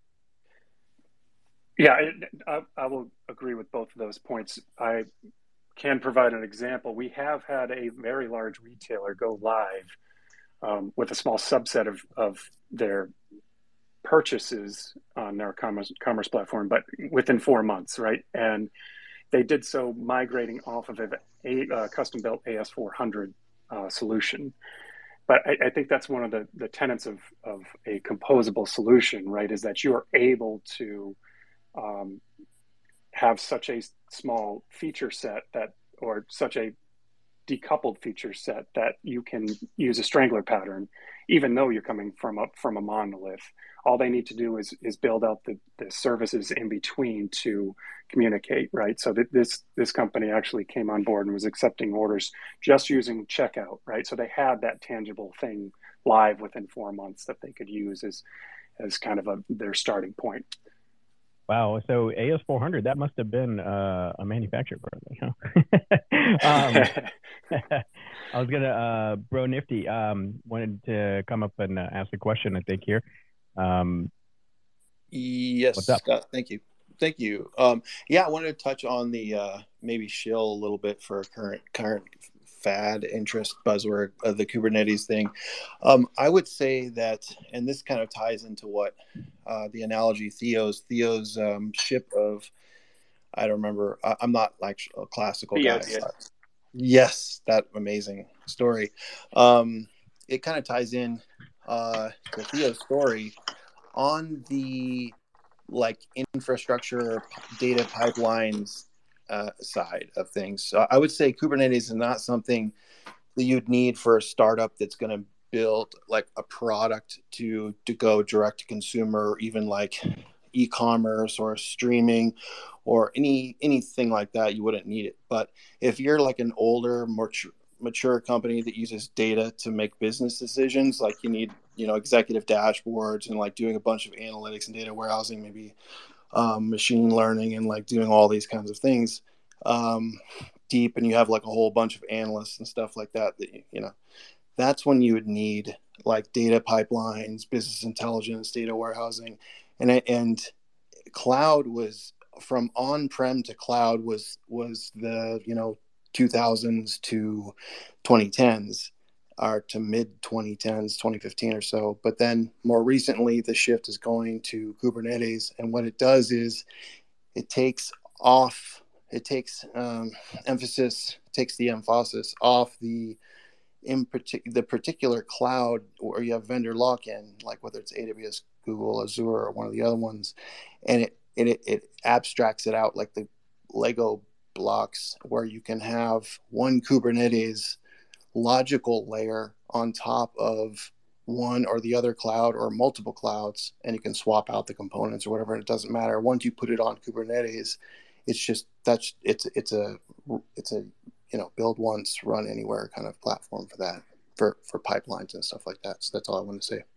Speaker 6: Yeah, I, I will agree with both of those points. I can provide an example. We have had a very large retailer go live um, with a small subset of, of their purchases on their commerce, commerce platform, but within four months, right? And they did so migrating off of a, a, a custom-built A S four hundred uh, solution. But I, I think that's one of the, the tenets of, of a composable solution, right, is that you are able to um, have such a small feature set that, or such a decoupled feature set that you can use a strangler pattern, even though you're coming from a, from a monolith. All they need to do is, is build out the, the services in between to communicate, right? So that this, this company actually came on board and was accepting orders just using checkout, right? So they had that tangible thing live within four months that they could use as, as kind of a, their starting point.
Speaker 1: Wow. So A S four hundred, that must have been uh, a manufacturer, probably, huh? um, I was going to, uh, Bro Nifty um, wanted to come up and uh, ask a question, I think, here. Um,
Speaker 8: yes,
Speaker 1: what's up?
Speaker 8: Scott, thank you. Thank you. Um, yeah, I wanted to touch on the uh, maybe shill a little bit for current current fad, interest, buzzword of the Kubernetes thing. Um, I would say that, and this kind of ties into what uh, the analogy Theo's Theo's um, ship of, I don't remember. I, I'm not like a classical guy.
Speaker 3: Theozius.
Speaker 8: Yes, that amazing story. Um, it kind of ties in uh, to Theo's story on the like infrastructure data pipelines uh, side of things. So I would say Kubernetes is not something that you'd need for a startup that's going to build like a product to to go direct to consumer, or even like e-commerce or streaming or any anything like that. You wouldn't need it. But if you're like an older, more tr- mature company that uses data to make business decisions, like you need, you know, executive dashboards and like doing a bunch of analytics and data warehousing, maybe um, machine learning and like doing all these kinds of things um, deep, and you have like a whole bunch of analysts and stuff like that, that, you know, that's when you would need like data pipelines, business intelligence, data warehousing. And, and cloud was from on-prem to cloud was, was the, you know, two thousands to twenty tens, or to mid twenty tens, twenty fifteen or so. But then more recently, the shift is going to Kubernetes. And what it does is it takes off, it takes um, emphasis, takes the emphasis off the in partic- the particular cloud where you have vendor lock-in, like whether it's A W S, Google, Azure, or one of the other ones. And it, it, it abstracts it out like the Lego blocks, where you can have one Kubernetes logical layer on top of one or the other cloud or multiple clouds, and you can swap out the components or whatever, and it doesn't matter. Once you put it on Kubernetes, it's just that's it's it's a it's a you know build once, run anywhere kind of platform for that, for for pipelines and stuff like that. So that's all I want to say.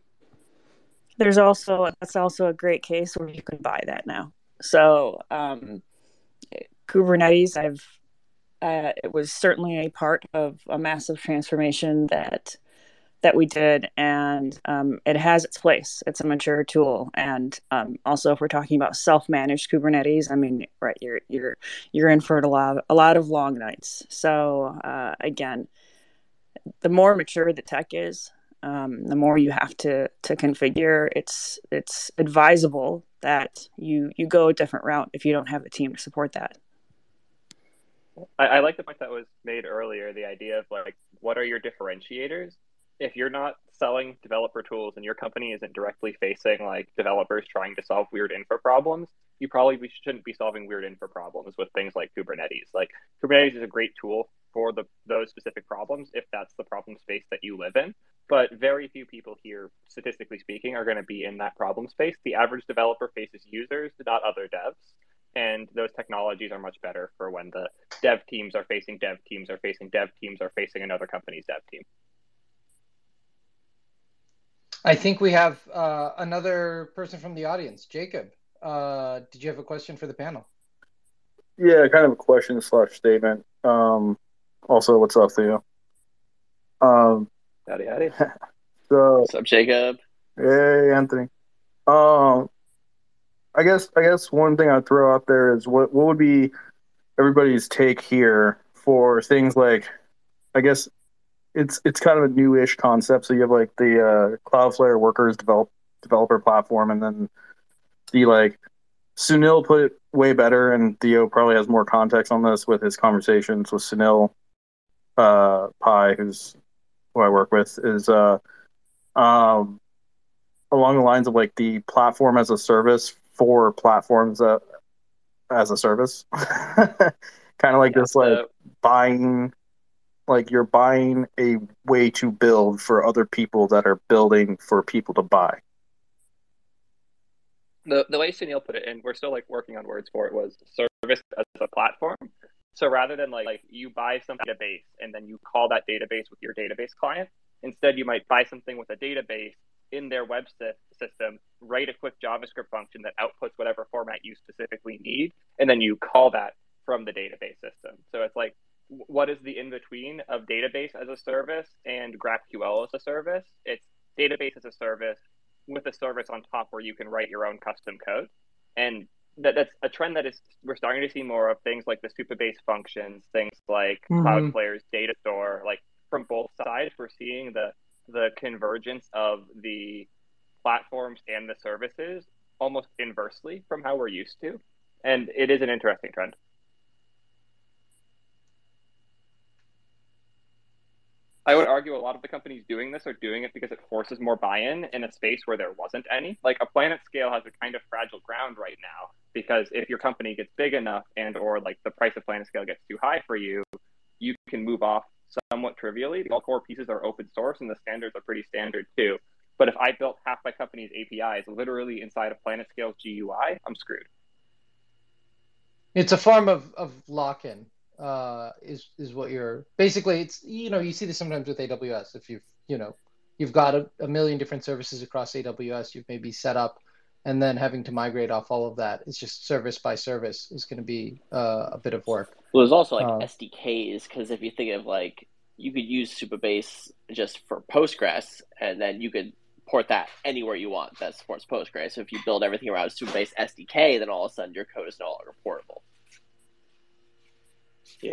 Speaker 5: There's also that's also a great case where you can buy that now. So um, Kubernetes, I've uh, it was certainly a part of a massive transformation that that we did, and um, it has its place. It's a mature tool, and um, also if we're talking about self-managed Kubernetes, I mean, right, you're you're you're in for a lot a lot of long nights. So uh, again, the more mature the tech is, um, the more you have to to configure. It's it's advisable that you you go a different route if you don't have a team to support that.
Speaker 3: I, I like the point that was made earlier, the idea of like, what are your differentiators? If you're not selling developer tools and your company isn't directly facing like developers trying to solve weird infra problems, you probably shouldn't be solving weird infra problems with things like Kubernetes. Like Kubernetes is a great tool for the those specific problems if that's the problem space that you live in. But very few people here, statistically speaking, are going to be in that problem space. The average developer faces users, not other devs. And those technologies are much better for when the dev teams are facing dev teams are facing dev teams are facing another company's dev team.
Speaker 4: I think we have uh, another person from the audience. Jacob, uh, did you have a question for the panel?
Speaker 9: Yeah, kind of a question slash statement. Um, also, what's up, Theo? Um,
Speaker 2: howdy, howdy.
Speaker 9: So,
Speaker 2: what's up, Jacob?
Speaker 9: Hey, Anthony. Um, I guess I guess one thing I'd throw out there is what what would be everybody's take here for things like, I guess it's it's kind of a newish concept. So you have like the uh, Cloudflare Workers develop, developer platform, and then the like Sunil put it way better, and Theo probably has more context on this with his conversations with Sunil uh, Pai, who's who I work with, is uh, um, along the lines of like the platform as a service for platforms uh, as a service. Kind of like yeah, this like so, buying, like you're buying a way to build for other people that are building for people to buy.
Speaker 3: The the way Sunil put it, and we're still like working on words for it, was service as a platform. So rather than like, like you buy some database and then you call that database with your database client, instead you might buy something with a database in their web system, write a quick JavaScript function that outputs whatever format you specifically need, and then you call that from the database system. So it's like, what is the in-between of database as a service and GraphQL as a service? It's database as a service with a service on top where you can write your own custom code. And that, that's a trend that is we're starting to see more of, things like the Supabase functions, things like mm-hmm. Cloudflare's data store. Like from both sides, we're seeing the the convergence of the platforms and the services almost inversely from how we're used to. And it is an interesting trend. I would argue a lot of the companies doing this are doing it because it forces more buy-in in a space where there wasn't any. Like a PlanetScale has a kind of fragile ground right now, because if your company gets big enough and or like the price of PlanetScale gets too high for you, you can move off somewhat trivially. All core pieces are open source and the standards are pretty standard too. But if I built half my company's A P Is literally inside of PlanetScale's G U I, I'm screwed.
Speaker 4: It's a form of, of lock-in. Uh, is is what you're basically. It's, you know, you see this sometimes with A W S. If you've you know you've got a, a million different services across A W S, you've maybe set up, and then having to migrate off all of that. It's just service by service is going to be uh, a bit of work.
Speaker 2: Well, there's also like
Speaker 4: um,
Speaker 2: S D Ks, because if you think of like, you could use Supabase just for Postgres, and then you could port that anywhere you want that supports Postgres. So if you build everything around Supabase S D K, then all of a sudden your code is no longer portable.
Speaker 3: Yeah.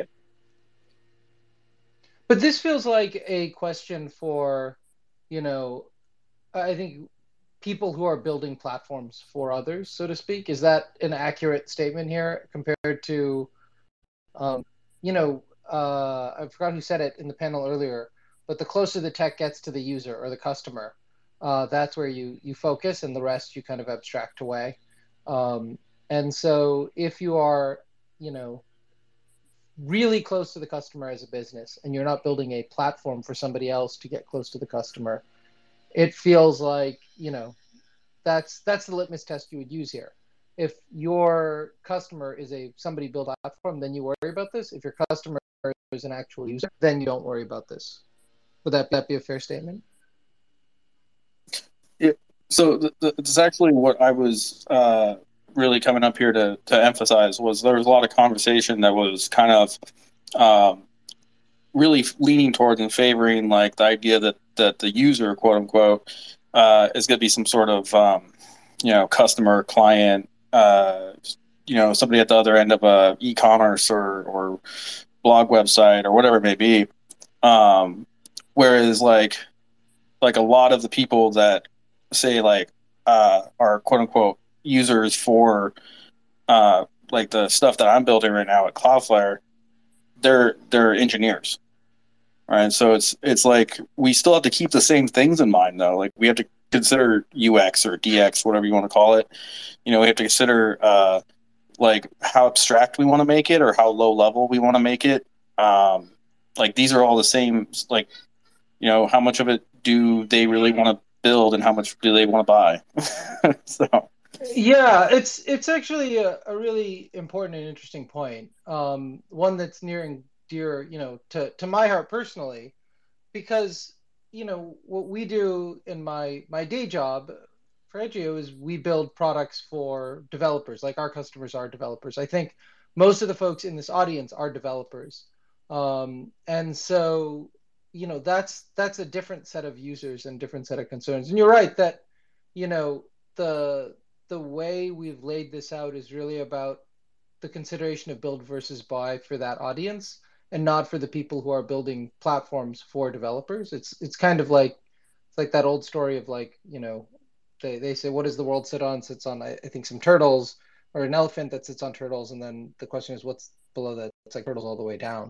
Speaker 4: But this feels like a question for, you know, I think people who are building platforms for others, so to speak. Is that an accurate statement here compared to, um, you know, uh, I forgot who said it in the panel earlier, but the closer the tech gets to the user or the customer, uh, that's where you, you focus, and the rest you kind of abstract away. Um, and so if you are, you know, really close to the customer as a business, and you're not building a platform for somebody else to get close to the customer, it feels like, you know, that's that's the litmus test you would use here. If your customer is a somebody build a platform, then you worry about this. If your customer is an actual user, then you don't worry about this. Would that, that be a fair statement?
Speaker 9: Yeah. So th- th- it's actually what I was uh, really coming up here to, to emphasize was there was a lot of conversation that was kind of um, really leaning towards and favoring like the idea that
Speaker 10: that the user, quote unquote, uh, is going to be some sort of um, you know customer client, uh, you know somebody at the other end of a e-commerce or or blog website or whatever it may be. Um, whereas like like a lot of the people that say like uh, are quote unquote users for uh, like the stuff that I'm building right now at Cloudflare, they're they're engineers, right? So it's it's like we still have to keep the same things in mind though. Like we have to consider U X or D X, whatever you want to call it. You know, we have to consider uh, like how abstract we want to make it or how low level we want to make it. Um, like these are all the same. Like, you know, how much of it do they really want to build and how much do they want to buy? So
Speaker 4: Yeah, it's it's actually a, a really important and interesting point. Um, one that's near and dear, you know, to, to my heart personally, because, you know, what we do in my my day job for Edgio is we build products for developers. Like our customers are developers. I think most of the folks in this audience are developers. Um, and so, you know, that's that's a different set of users and different set of concerns. And you're right that, you know, the the way we've laid this out is really about the consideration of build versus buy for that audience and not for the people who are building platforms for developers. It's it's kind of like it's like that old story of like, you know, they, they say, what does the world sit on? It sits on, I, I think, some turtles, or an elephant that sits on turtles. And then the question is, what's below that? It's like turtles all the way down.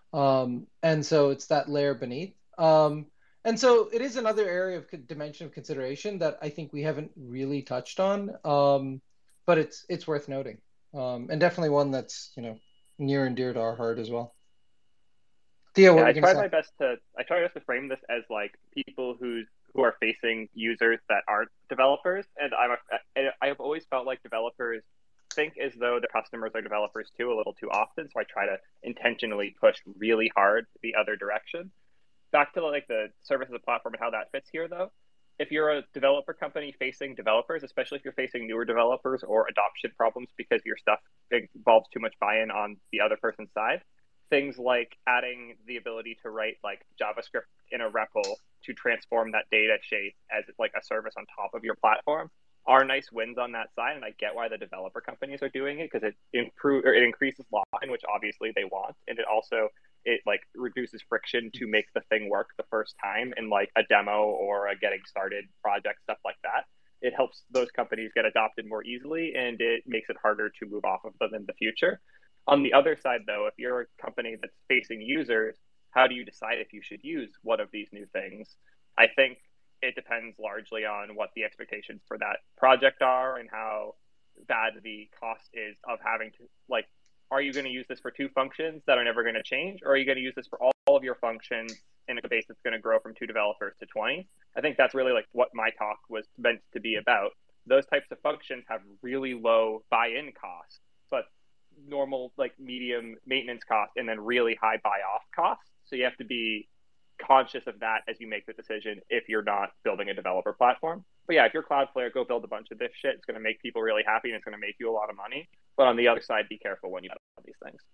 Speaker 4: Um, and so it's that layer beneath. Um, And so it is another area of dimension of consideration that I think we haven't really touched on, um, but it's it's worth noting, um, and definitely one that's, you know, near and dear to our heart as well. Theo, what
Speaker 3: Yeah,
Speaker 4: were
Speaker 3: I
Speaker 4: you going to
Speaker 3: try
Speaker 4: say?
Speaker 3: my best to I try my best to frame this as like people who who are facing users that aren't developers, and I'm a, I've always felt like developers think as though the customers are developers too a little too often, so I try to intentionally push really hard the other direction. Back to like the service of the platform and how that fits here, though. If you're a developer company facing developers, especially if you're facing newer developers or adoption problems because your stuff involves too much buy-in on the other person's side, things like adding the ability to write like JavaScript in a R E P L to transform that data shape as like a service on top of your platform are nice wins on that side, and I get why the developer companies are doing it because it improve or it increases lock-in, which obviously they want, and it also it like reduces friction to make the thing work the first time in like a demo or a getting started project, stuff like that. It helps those companies get adopted more easily, and it makes it harder to move off of them in the future. On the other side, though, if you're a company that's facing users, how do you decide if you should use one of these new things? I think it depends largely on what the expectations for that project are and how bad the cost is of having to, like, are you going to use this for two functions that are never going to change? Or are you going to use this for all, all of your functions in a base that's going to grow from two developers to twenty? I think that's really like what my talk was meant to be about. Those types of functions have really low buy-in costs, but normal, like medium maintenance costs and then really high buy-off costs. So you have to be conscious of that as you make the decision if you're not building a developer platform. But yeah, if you're Cloudflare, go build a bunch of this shit. It's going to make people really happy and it's going to make you a lot of money. But on the other side, be careful when you have these things.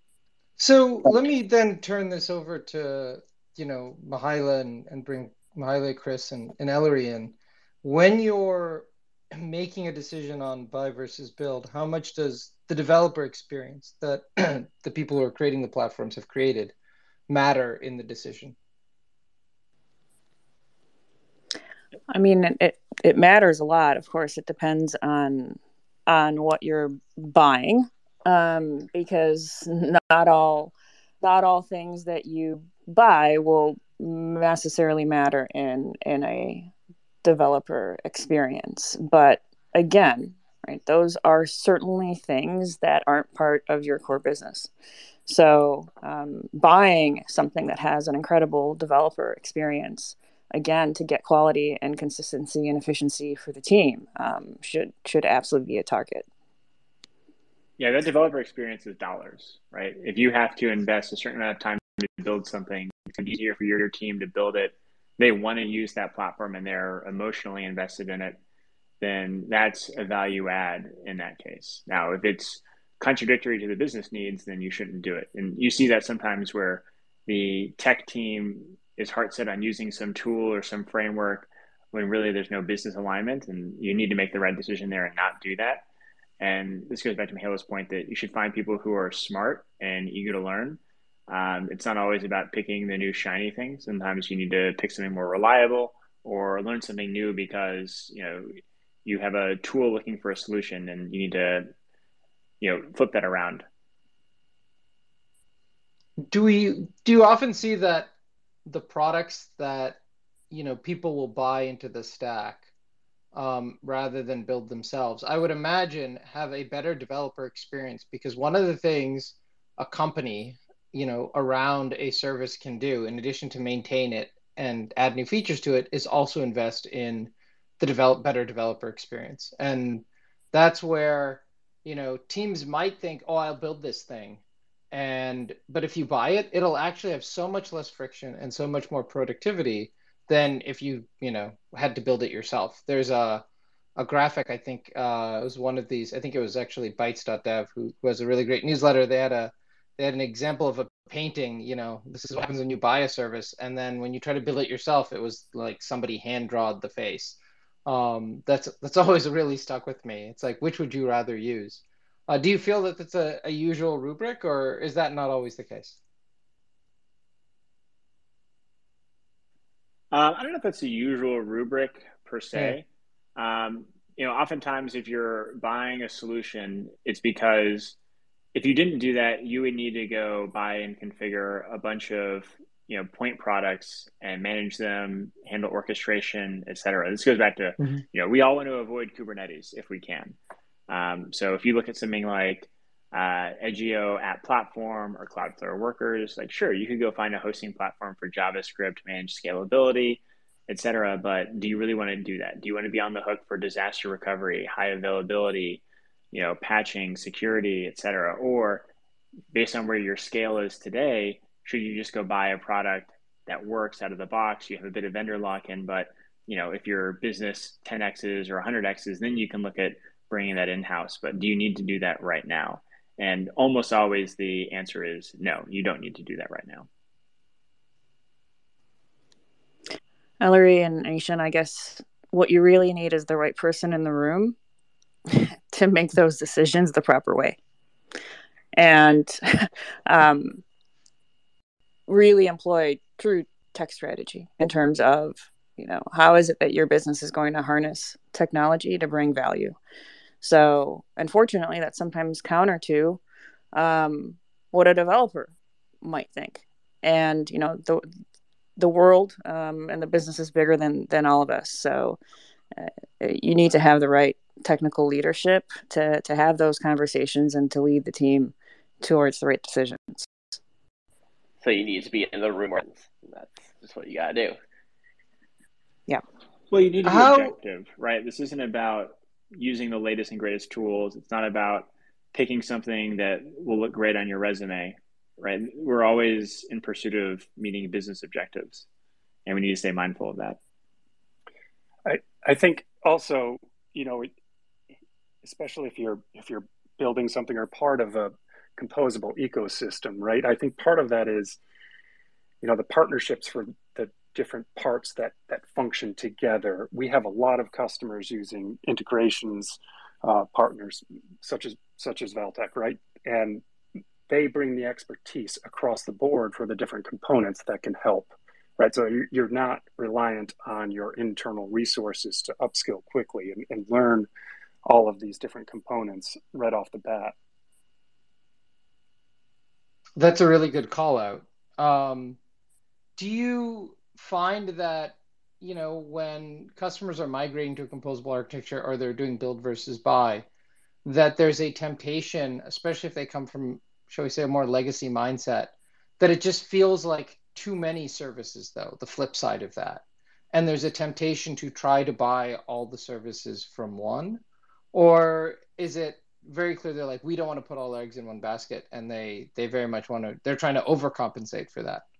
Speaker 4: So let me then turn this over to, you know, Mihaela and, and bring Mihaela, Chris, and, and Ellery in. When you're making a decision on buy versus build, how much does the developer experience that the people who are creating the platforms have created matter in the decision?
Speaker 5: I mean, it it matters a lot. Of course, it depends on on what you're buying, um, because not all not all things that you buy will necessarily matter in in a developer experience. But again, right, those are certainly things that aren't part of your core business. So um, buying something that has an incredible developer experience, again, to get quality and consistency and efficiency for the team, um, should should absolutely be a target.
Speaker 7: Yeah, that developer experience is dollars, right? If you have to invest a certain amount of time to build something, it's easier for your team to build it. They want to use that platform and they're emotionally invested in it, then that's a value add in that case. Now, if it's contradictory to the business needs, then you shouldn't do it. And you see that sometimes where the tech team is heart set on using some tool or some framework when really there's no business alignment, and you need to make the right decision there and not do that. And this goes back to Mihailo's point that you should find people who are smart and eager to learn. Um, it's not always about picking the new shiny thing. Sometimes you need to pick something more reliable or learn something new because, you know, you have a tool looking for a solution and you need to, you know, flip that around.
Speaker 4: Do we, do you often see that the products that, you know, people will buy into the stack um, rather than build themselves, I would imagine have a better developer experience, because one of the things a company, you know, around a service can do, in addition to maintain it and add new features to it, is also invest in the develop better developer experience. And that's where, you know, teams might think, oh, I'll build this thing. And, but if you buy it, it'll actually have so much less friction and so much more productivity than if you, you know, had to build it yourself. There's a, a graphic, I think uh, it was one of these, I think it was actually bytes dot dev, who, who has a really great newsletter. They had a, they had an example of a painting, you know, this is what happens when you buy a service. And then when you try to build it yourself, it was like somebody hand drawed the face. Um, that's, that's always really stuck with me. It's like, which would you rather use? Uh, do you feel that that's a, a usual rubric, or is that not always the case?
Speaker 7: Um, I don't know if that's a usual rubric per se. Yeah. Um, you know, oftentimes if you're buying a solution, it's because if you didn't do that, you would need to go buy and configure a bunch of, you know, point products and manage them, handle orchestration, et cetera. This goes back to, mm-hmm. you know, we all want to avoid Kubernetes if we can. Um, so if you look at something like uh, Edgio App Platform or Cloudflare Workers, like, sure, you could go find a hosting platform for JavaScript, manage scalability, et cetera. But do you really want to do that? Do you want to be on the hook for disaster recovery, high availability, you know, patching, security, et cetera? Or based on where your scale is today, should you just go buy a product that works out of the box? You have a bit of vendor lock-in, but, you know, if your business ten X's or one hundred X's, then you can look at bringing that in-house. But do you need to do that right now? And almost always the answer is no, you don't need to do that right now.
Speaker 5: Ellery and Ishan, I guess what you really need is the right person in the room to make those decisions the proper way. And um, really employ true tech strategy in terms of, you know, how is it that your business is going to harness technology to bring value? So unfortunately, that's sometimes counter to um, what a developer might think. And, you know, the the world um, and the business is bigger than than all of us. So uh, you need to have the right technical leadership to to have those conversations and to lead the team towards the right decisions.
Speaker 2: So you need to be in the room. That's just what you got to do.
Speaker 5: Yeah.
Speaker 7: Well, you need to be
Speaker 4: How...
Speaker 7: objective, right? This isn't about using the latest and greatest tools. It's not about picking something that will look great on your resume, right? We're always in pursuit of meeting business objectives, and we need to stay mindful of that.
Speaker 6: I, I think also, you know, especially if you're if you're building something or part of a composable ecosystem, right? I think part of that is, you know, the partnerships for the different parts that that function together. We have a lot of customers using integrations uh, partners such as such as Valtech, right? And they bring the expertise across the board for the different components that can help, right? So you're not reliant on your internal resources to upskill quickly and, and learn all of these different components right off the bat.
Speaker 4: That's a really good call out. Um, do you find that, you know, when customers are migrating to a composable architecture or they're doing build versus buy, that there's a temptation, especially if they come from, shall we say, a more legacy mindset, that it just feels like too many services, though, the flip side of that. And there's a temptation to try to buy all the services from one? Or is it very clear they're like, we don't want to put all our eggs in one basket, and they they very much want to, they're trying to overcompensate for that?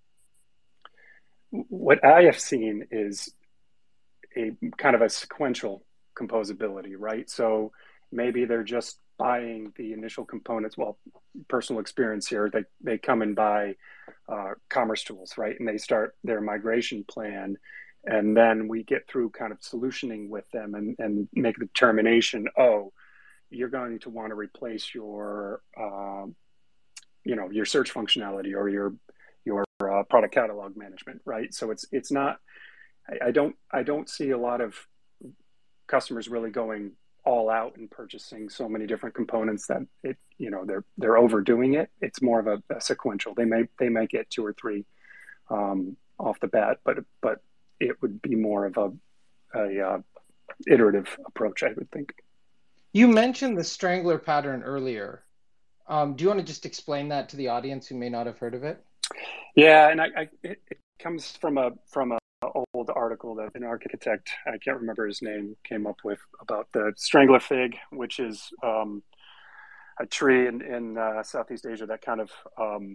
Speaker 6: What I have seen is a kind of a sequential composability, right? So maybe they're just buying the initial components. Well, personal experience here, they, they come and buy uh, Commerce Tools, right? And they start their migration plan, and then we get through kind of solutioning with them and, and make the determination, oh, you're going to want to replace your, uh, you know, your search functionality or your your uh, product catalog management, right? So it's it's not. I, I don't I don't see a lot of customers really going all out and purchasing so many different components that it, you know, they're they're overdoing it. It's more of a, a sequential. They may they may get two or three um, off the bat, but but it would be more of a a uh, iterative approach, I would think.
Speaker 4: You mentioned the strangler pattern earlier. Um, do you want to just explain that to the audience who may not have heard of it?
Speaker 6: Yeah, and I, I it, it comes from a from a old article that an architect, I can't remember his name, came up with about the strangler fig, which is um, a tree in, in uh, Southeast Asia that kind of um,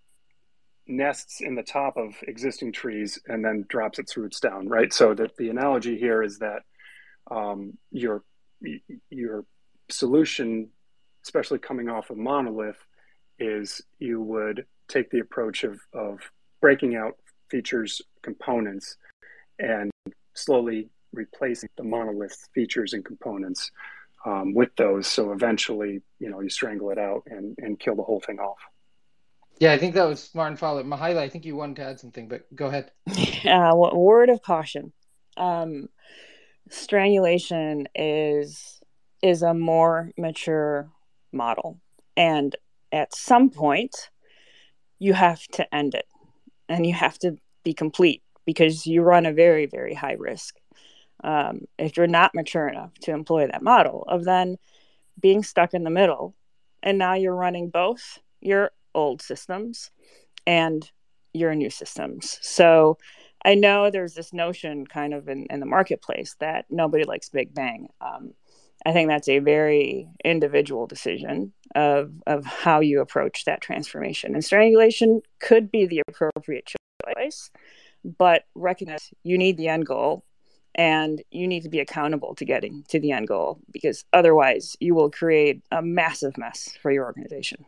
Speaker 6: nests in the top of existing trees and then drops its roots down, right? So that the analogy here is that um, your your solution, especially coming off a monolith, is you would take the approach of of breaking out features, components, and slowly replacing the monolith features and components um, with those. So eventually, you know, you strangle it out and, and kill the whole thing off.
Speaker 4: Yeah, I think that was Martin Fowler. Mihaela, I think you wanted to add something, but go ahead.
Speaker 5: Uh, word of caution. Um, strangulation is is a more mature model. And at some point, you have to end it. And you have to be complete because you run a very, very high risk um, if you're not mature enough to employ that model of then being stuck in the middle. And now you're running both your old systems and your new systems. So I know there's this notion kind of in, in the marketplace that nobody likes Big Bang. Um, I think that's a very individual decision of of how you approach that transformation. And strangulation could be the appropriate choice, but recognize you need the end goal and you need to be accountable to getting to the end goal, because otherwise you will create a massive mess for your organization.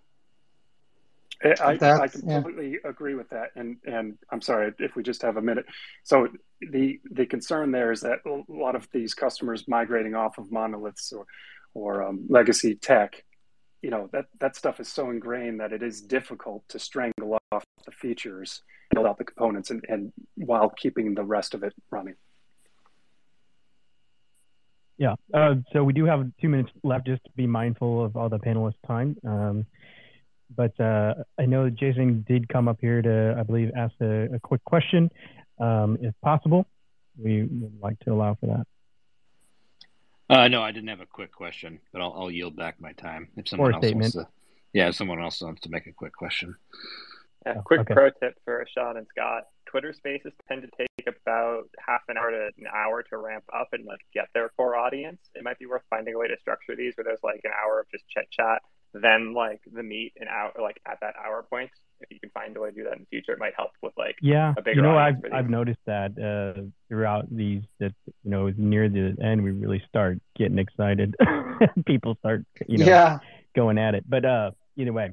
Speaker 6: I, I completely yeah. agree with that. And and I'm sorry if we just have a minute. So the the concern there is that a lot of these customers migrating off of monoliths or or um, legacy tech, you know, that, that stuff is so ingrained that it is difficult to strangle off the features, build out the components, and, and while keeping the rest of it running.
Speaker 1: Yeah. Uh, so we do have two minutes left, just to be mindful of all the panelists' time. Um, But uh, I know Jason did come up here to, I believe, ask a, a quick question. Um, if possible, we would like to allow for that.
Speaker 11: Uh, no, I didn't have a quick question, but I'll, I'll yield back my time if someone else
Speaker 1: statement.
Speaker 11: wants to. Yeah, if someone else wants to make a quick question.
Speaker 3: Yeah,
Speaker 1: Oh,
Speaker 3: quick
Speaker 1: okay.
Speaker 3: pro tip for Sean and Scott: Twitter Spaces tend to take about half an hour to an hour to ramp up and like get their core audience. It might be worth finding a way to structure these where there's like an hour of just chit chat, then like the meet an hour, like at that hour point. If you can find a way to do that in the future, it might help with like
Speaker 1: Yeah,
Speaker 3: a bigger
Speaker 1: you know, I've
Speaker 3: audience for these.
Speaker 1: I've noticed that uh, throughout these, that you know, near the end, we really start getting excited. People start, you know,
Speaker 4: Yeah.
Speaker 1: going at it. But uh, either way,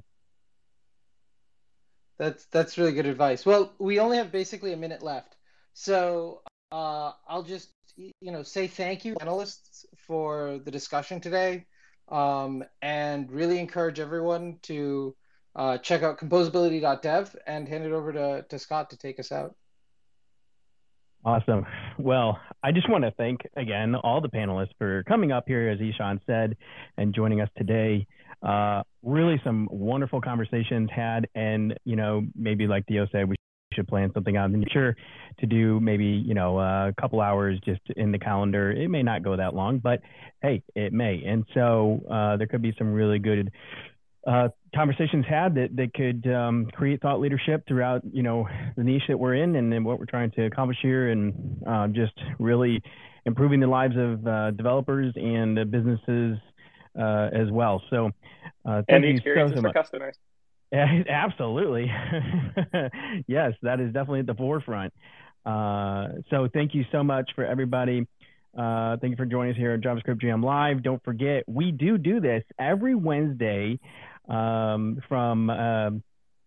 Speaker 4: That's that's really good advice. Well, we only have basically a minute left, so uh, I'll just you know say thank you, panelists, for the discussion today, um, and really encourage everyone to uh, check out composability dot dev and hand it over to to Scott to take us out.
Speaker 1: awesome. Well, I just want to thank again all the panelists for coming up here, as Ishan said, and joining us today. Uh, really some wonderful conversations had, and, you know, maybe like Dio said, we should plan something out in the future to do maybe, you know, a couple hours just in the calendar. It may not go that long, but hey, it may. And so uh, there could be some really good uh, conversations had that, that could um, create thought leadership throughout, you know, the niche that we're in and, and what we're trying to accomplish here, and uh, just really improving the lives of uh, developers and uh, businesses uh, as well. So uh, thank
Speaker 3: and the
Speaker 1: you
Speaker 3: experiences
Speaker 1: so, so
Speaker 3: for
Speaker 1: much.
Speaker 3: customers.
Speaker 1: Yeah, absolutely. Yes, that is definitely at the forefront. Uh, so thank you so much for everybody. Uh, thank you for joining us here at JavaScript Jam Live. Don't forget, we do do this every Wednesday um, from um,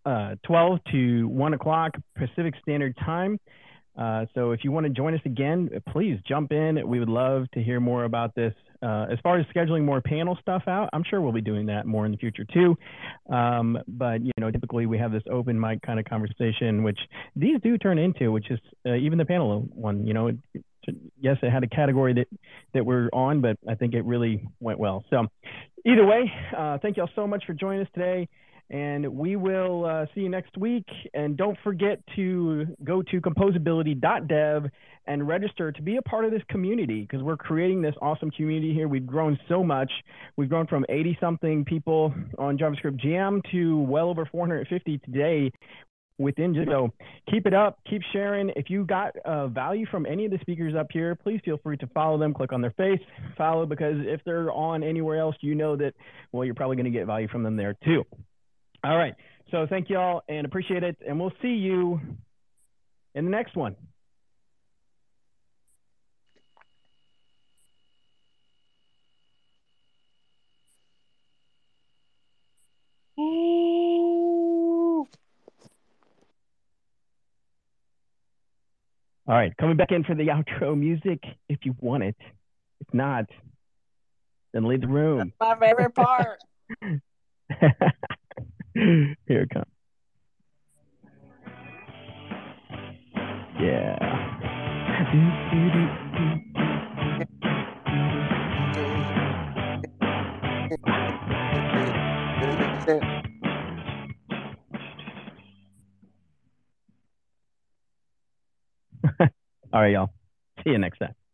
Speaker 1: uh, twelve to one o'clock Pacific Standard Time. Uh, so if you want to join us again, please jump in. We would love to hear more about this. Uh, as far as scheduling more panel stuff out, I'm sure we'll be doing that more in the future too. Um, but, you know, typically we have this open mic kind of conversation, which these do turn into, which is uh, even the panel one, you know, it, it, yes, it had a category that, that we're on, but I think it really went well. So either way, uh, thank you all so much for joining us today. And we will uh, see you next week. And don't forget to go to composability dot dev and register to be a part of this community, because we're creating this awesome community here. We've grown so much. We've grown from eighty something people on JavaScript Jam to well over four hundred fifty today within. So keep it up, keep sharing. If you got uh, value from any of the speakers up here, please feel free to follow them, click on their face, follow, because if they're on anywhere else, you know that, well, you're probably going to get value from them there too. All right. So thank you all and appreciate it. And we'll see you in the next one. All right. Coming back in for the outro music if you want it. If not, then leave the room.
Speaker 5: That's my favorite part.
Speaker 1: Here it comes. Yeah. All right, y'all. See you next time.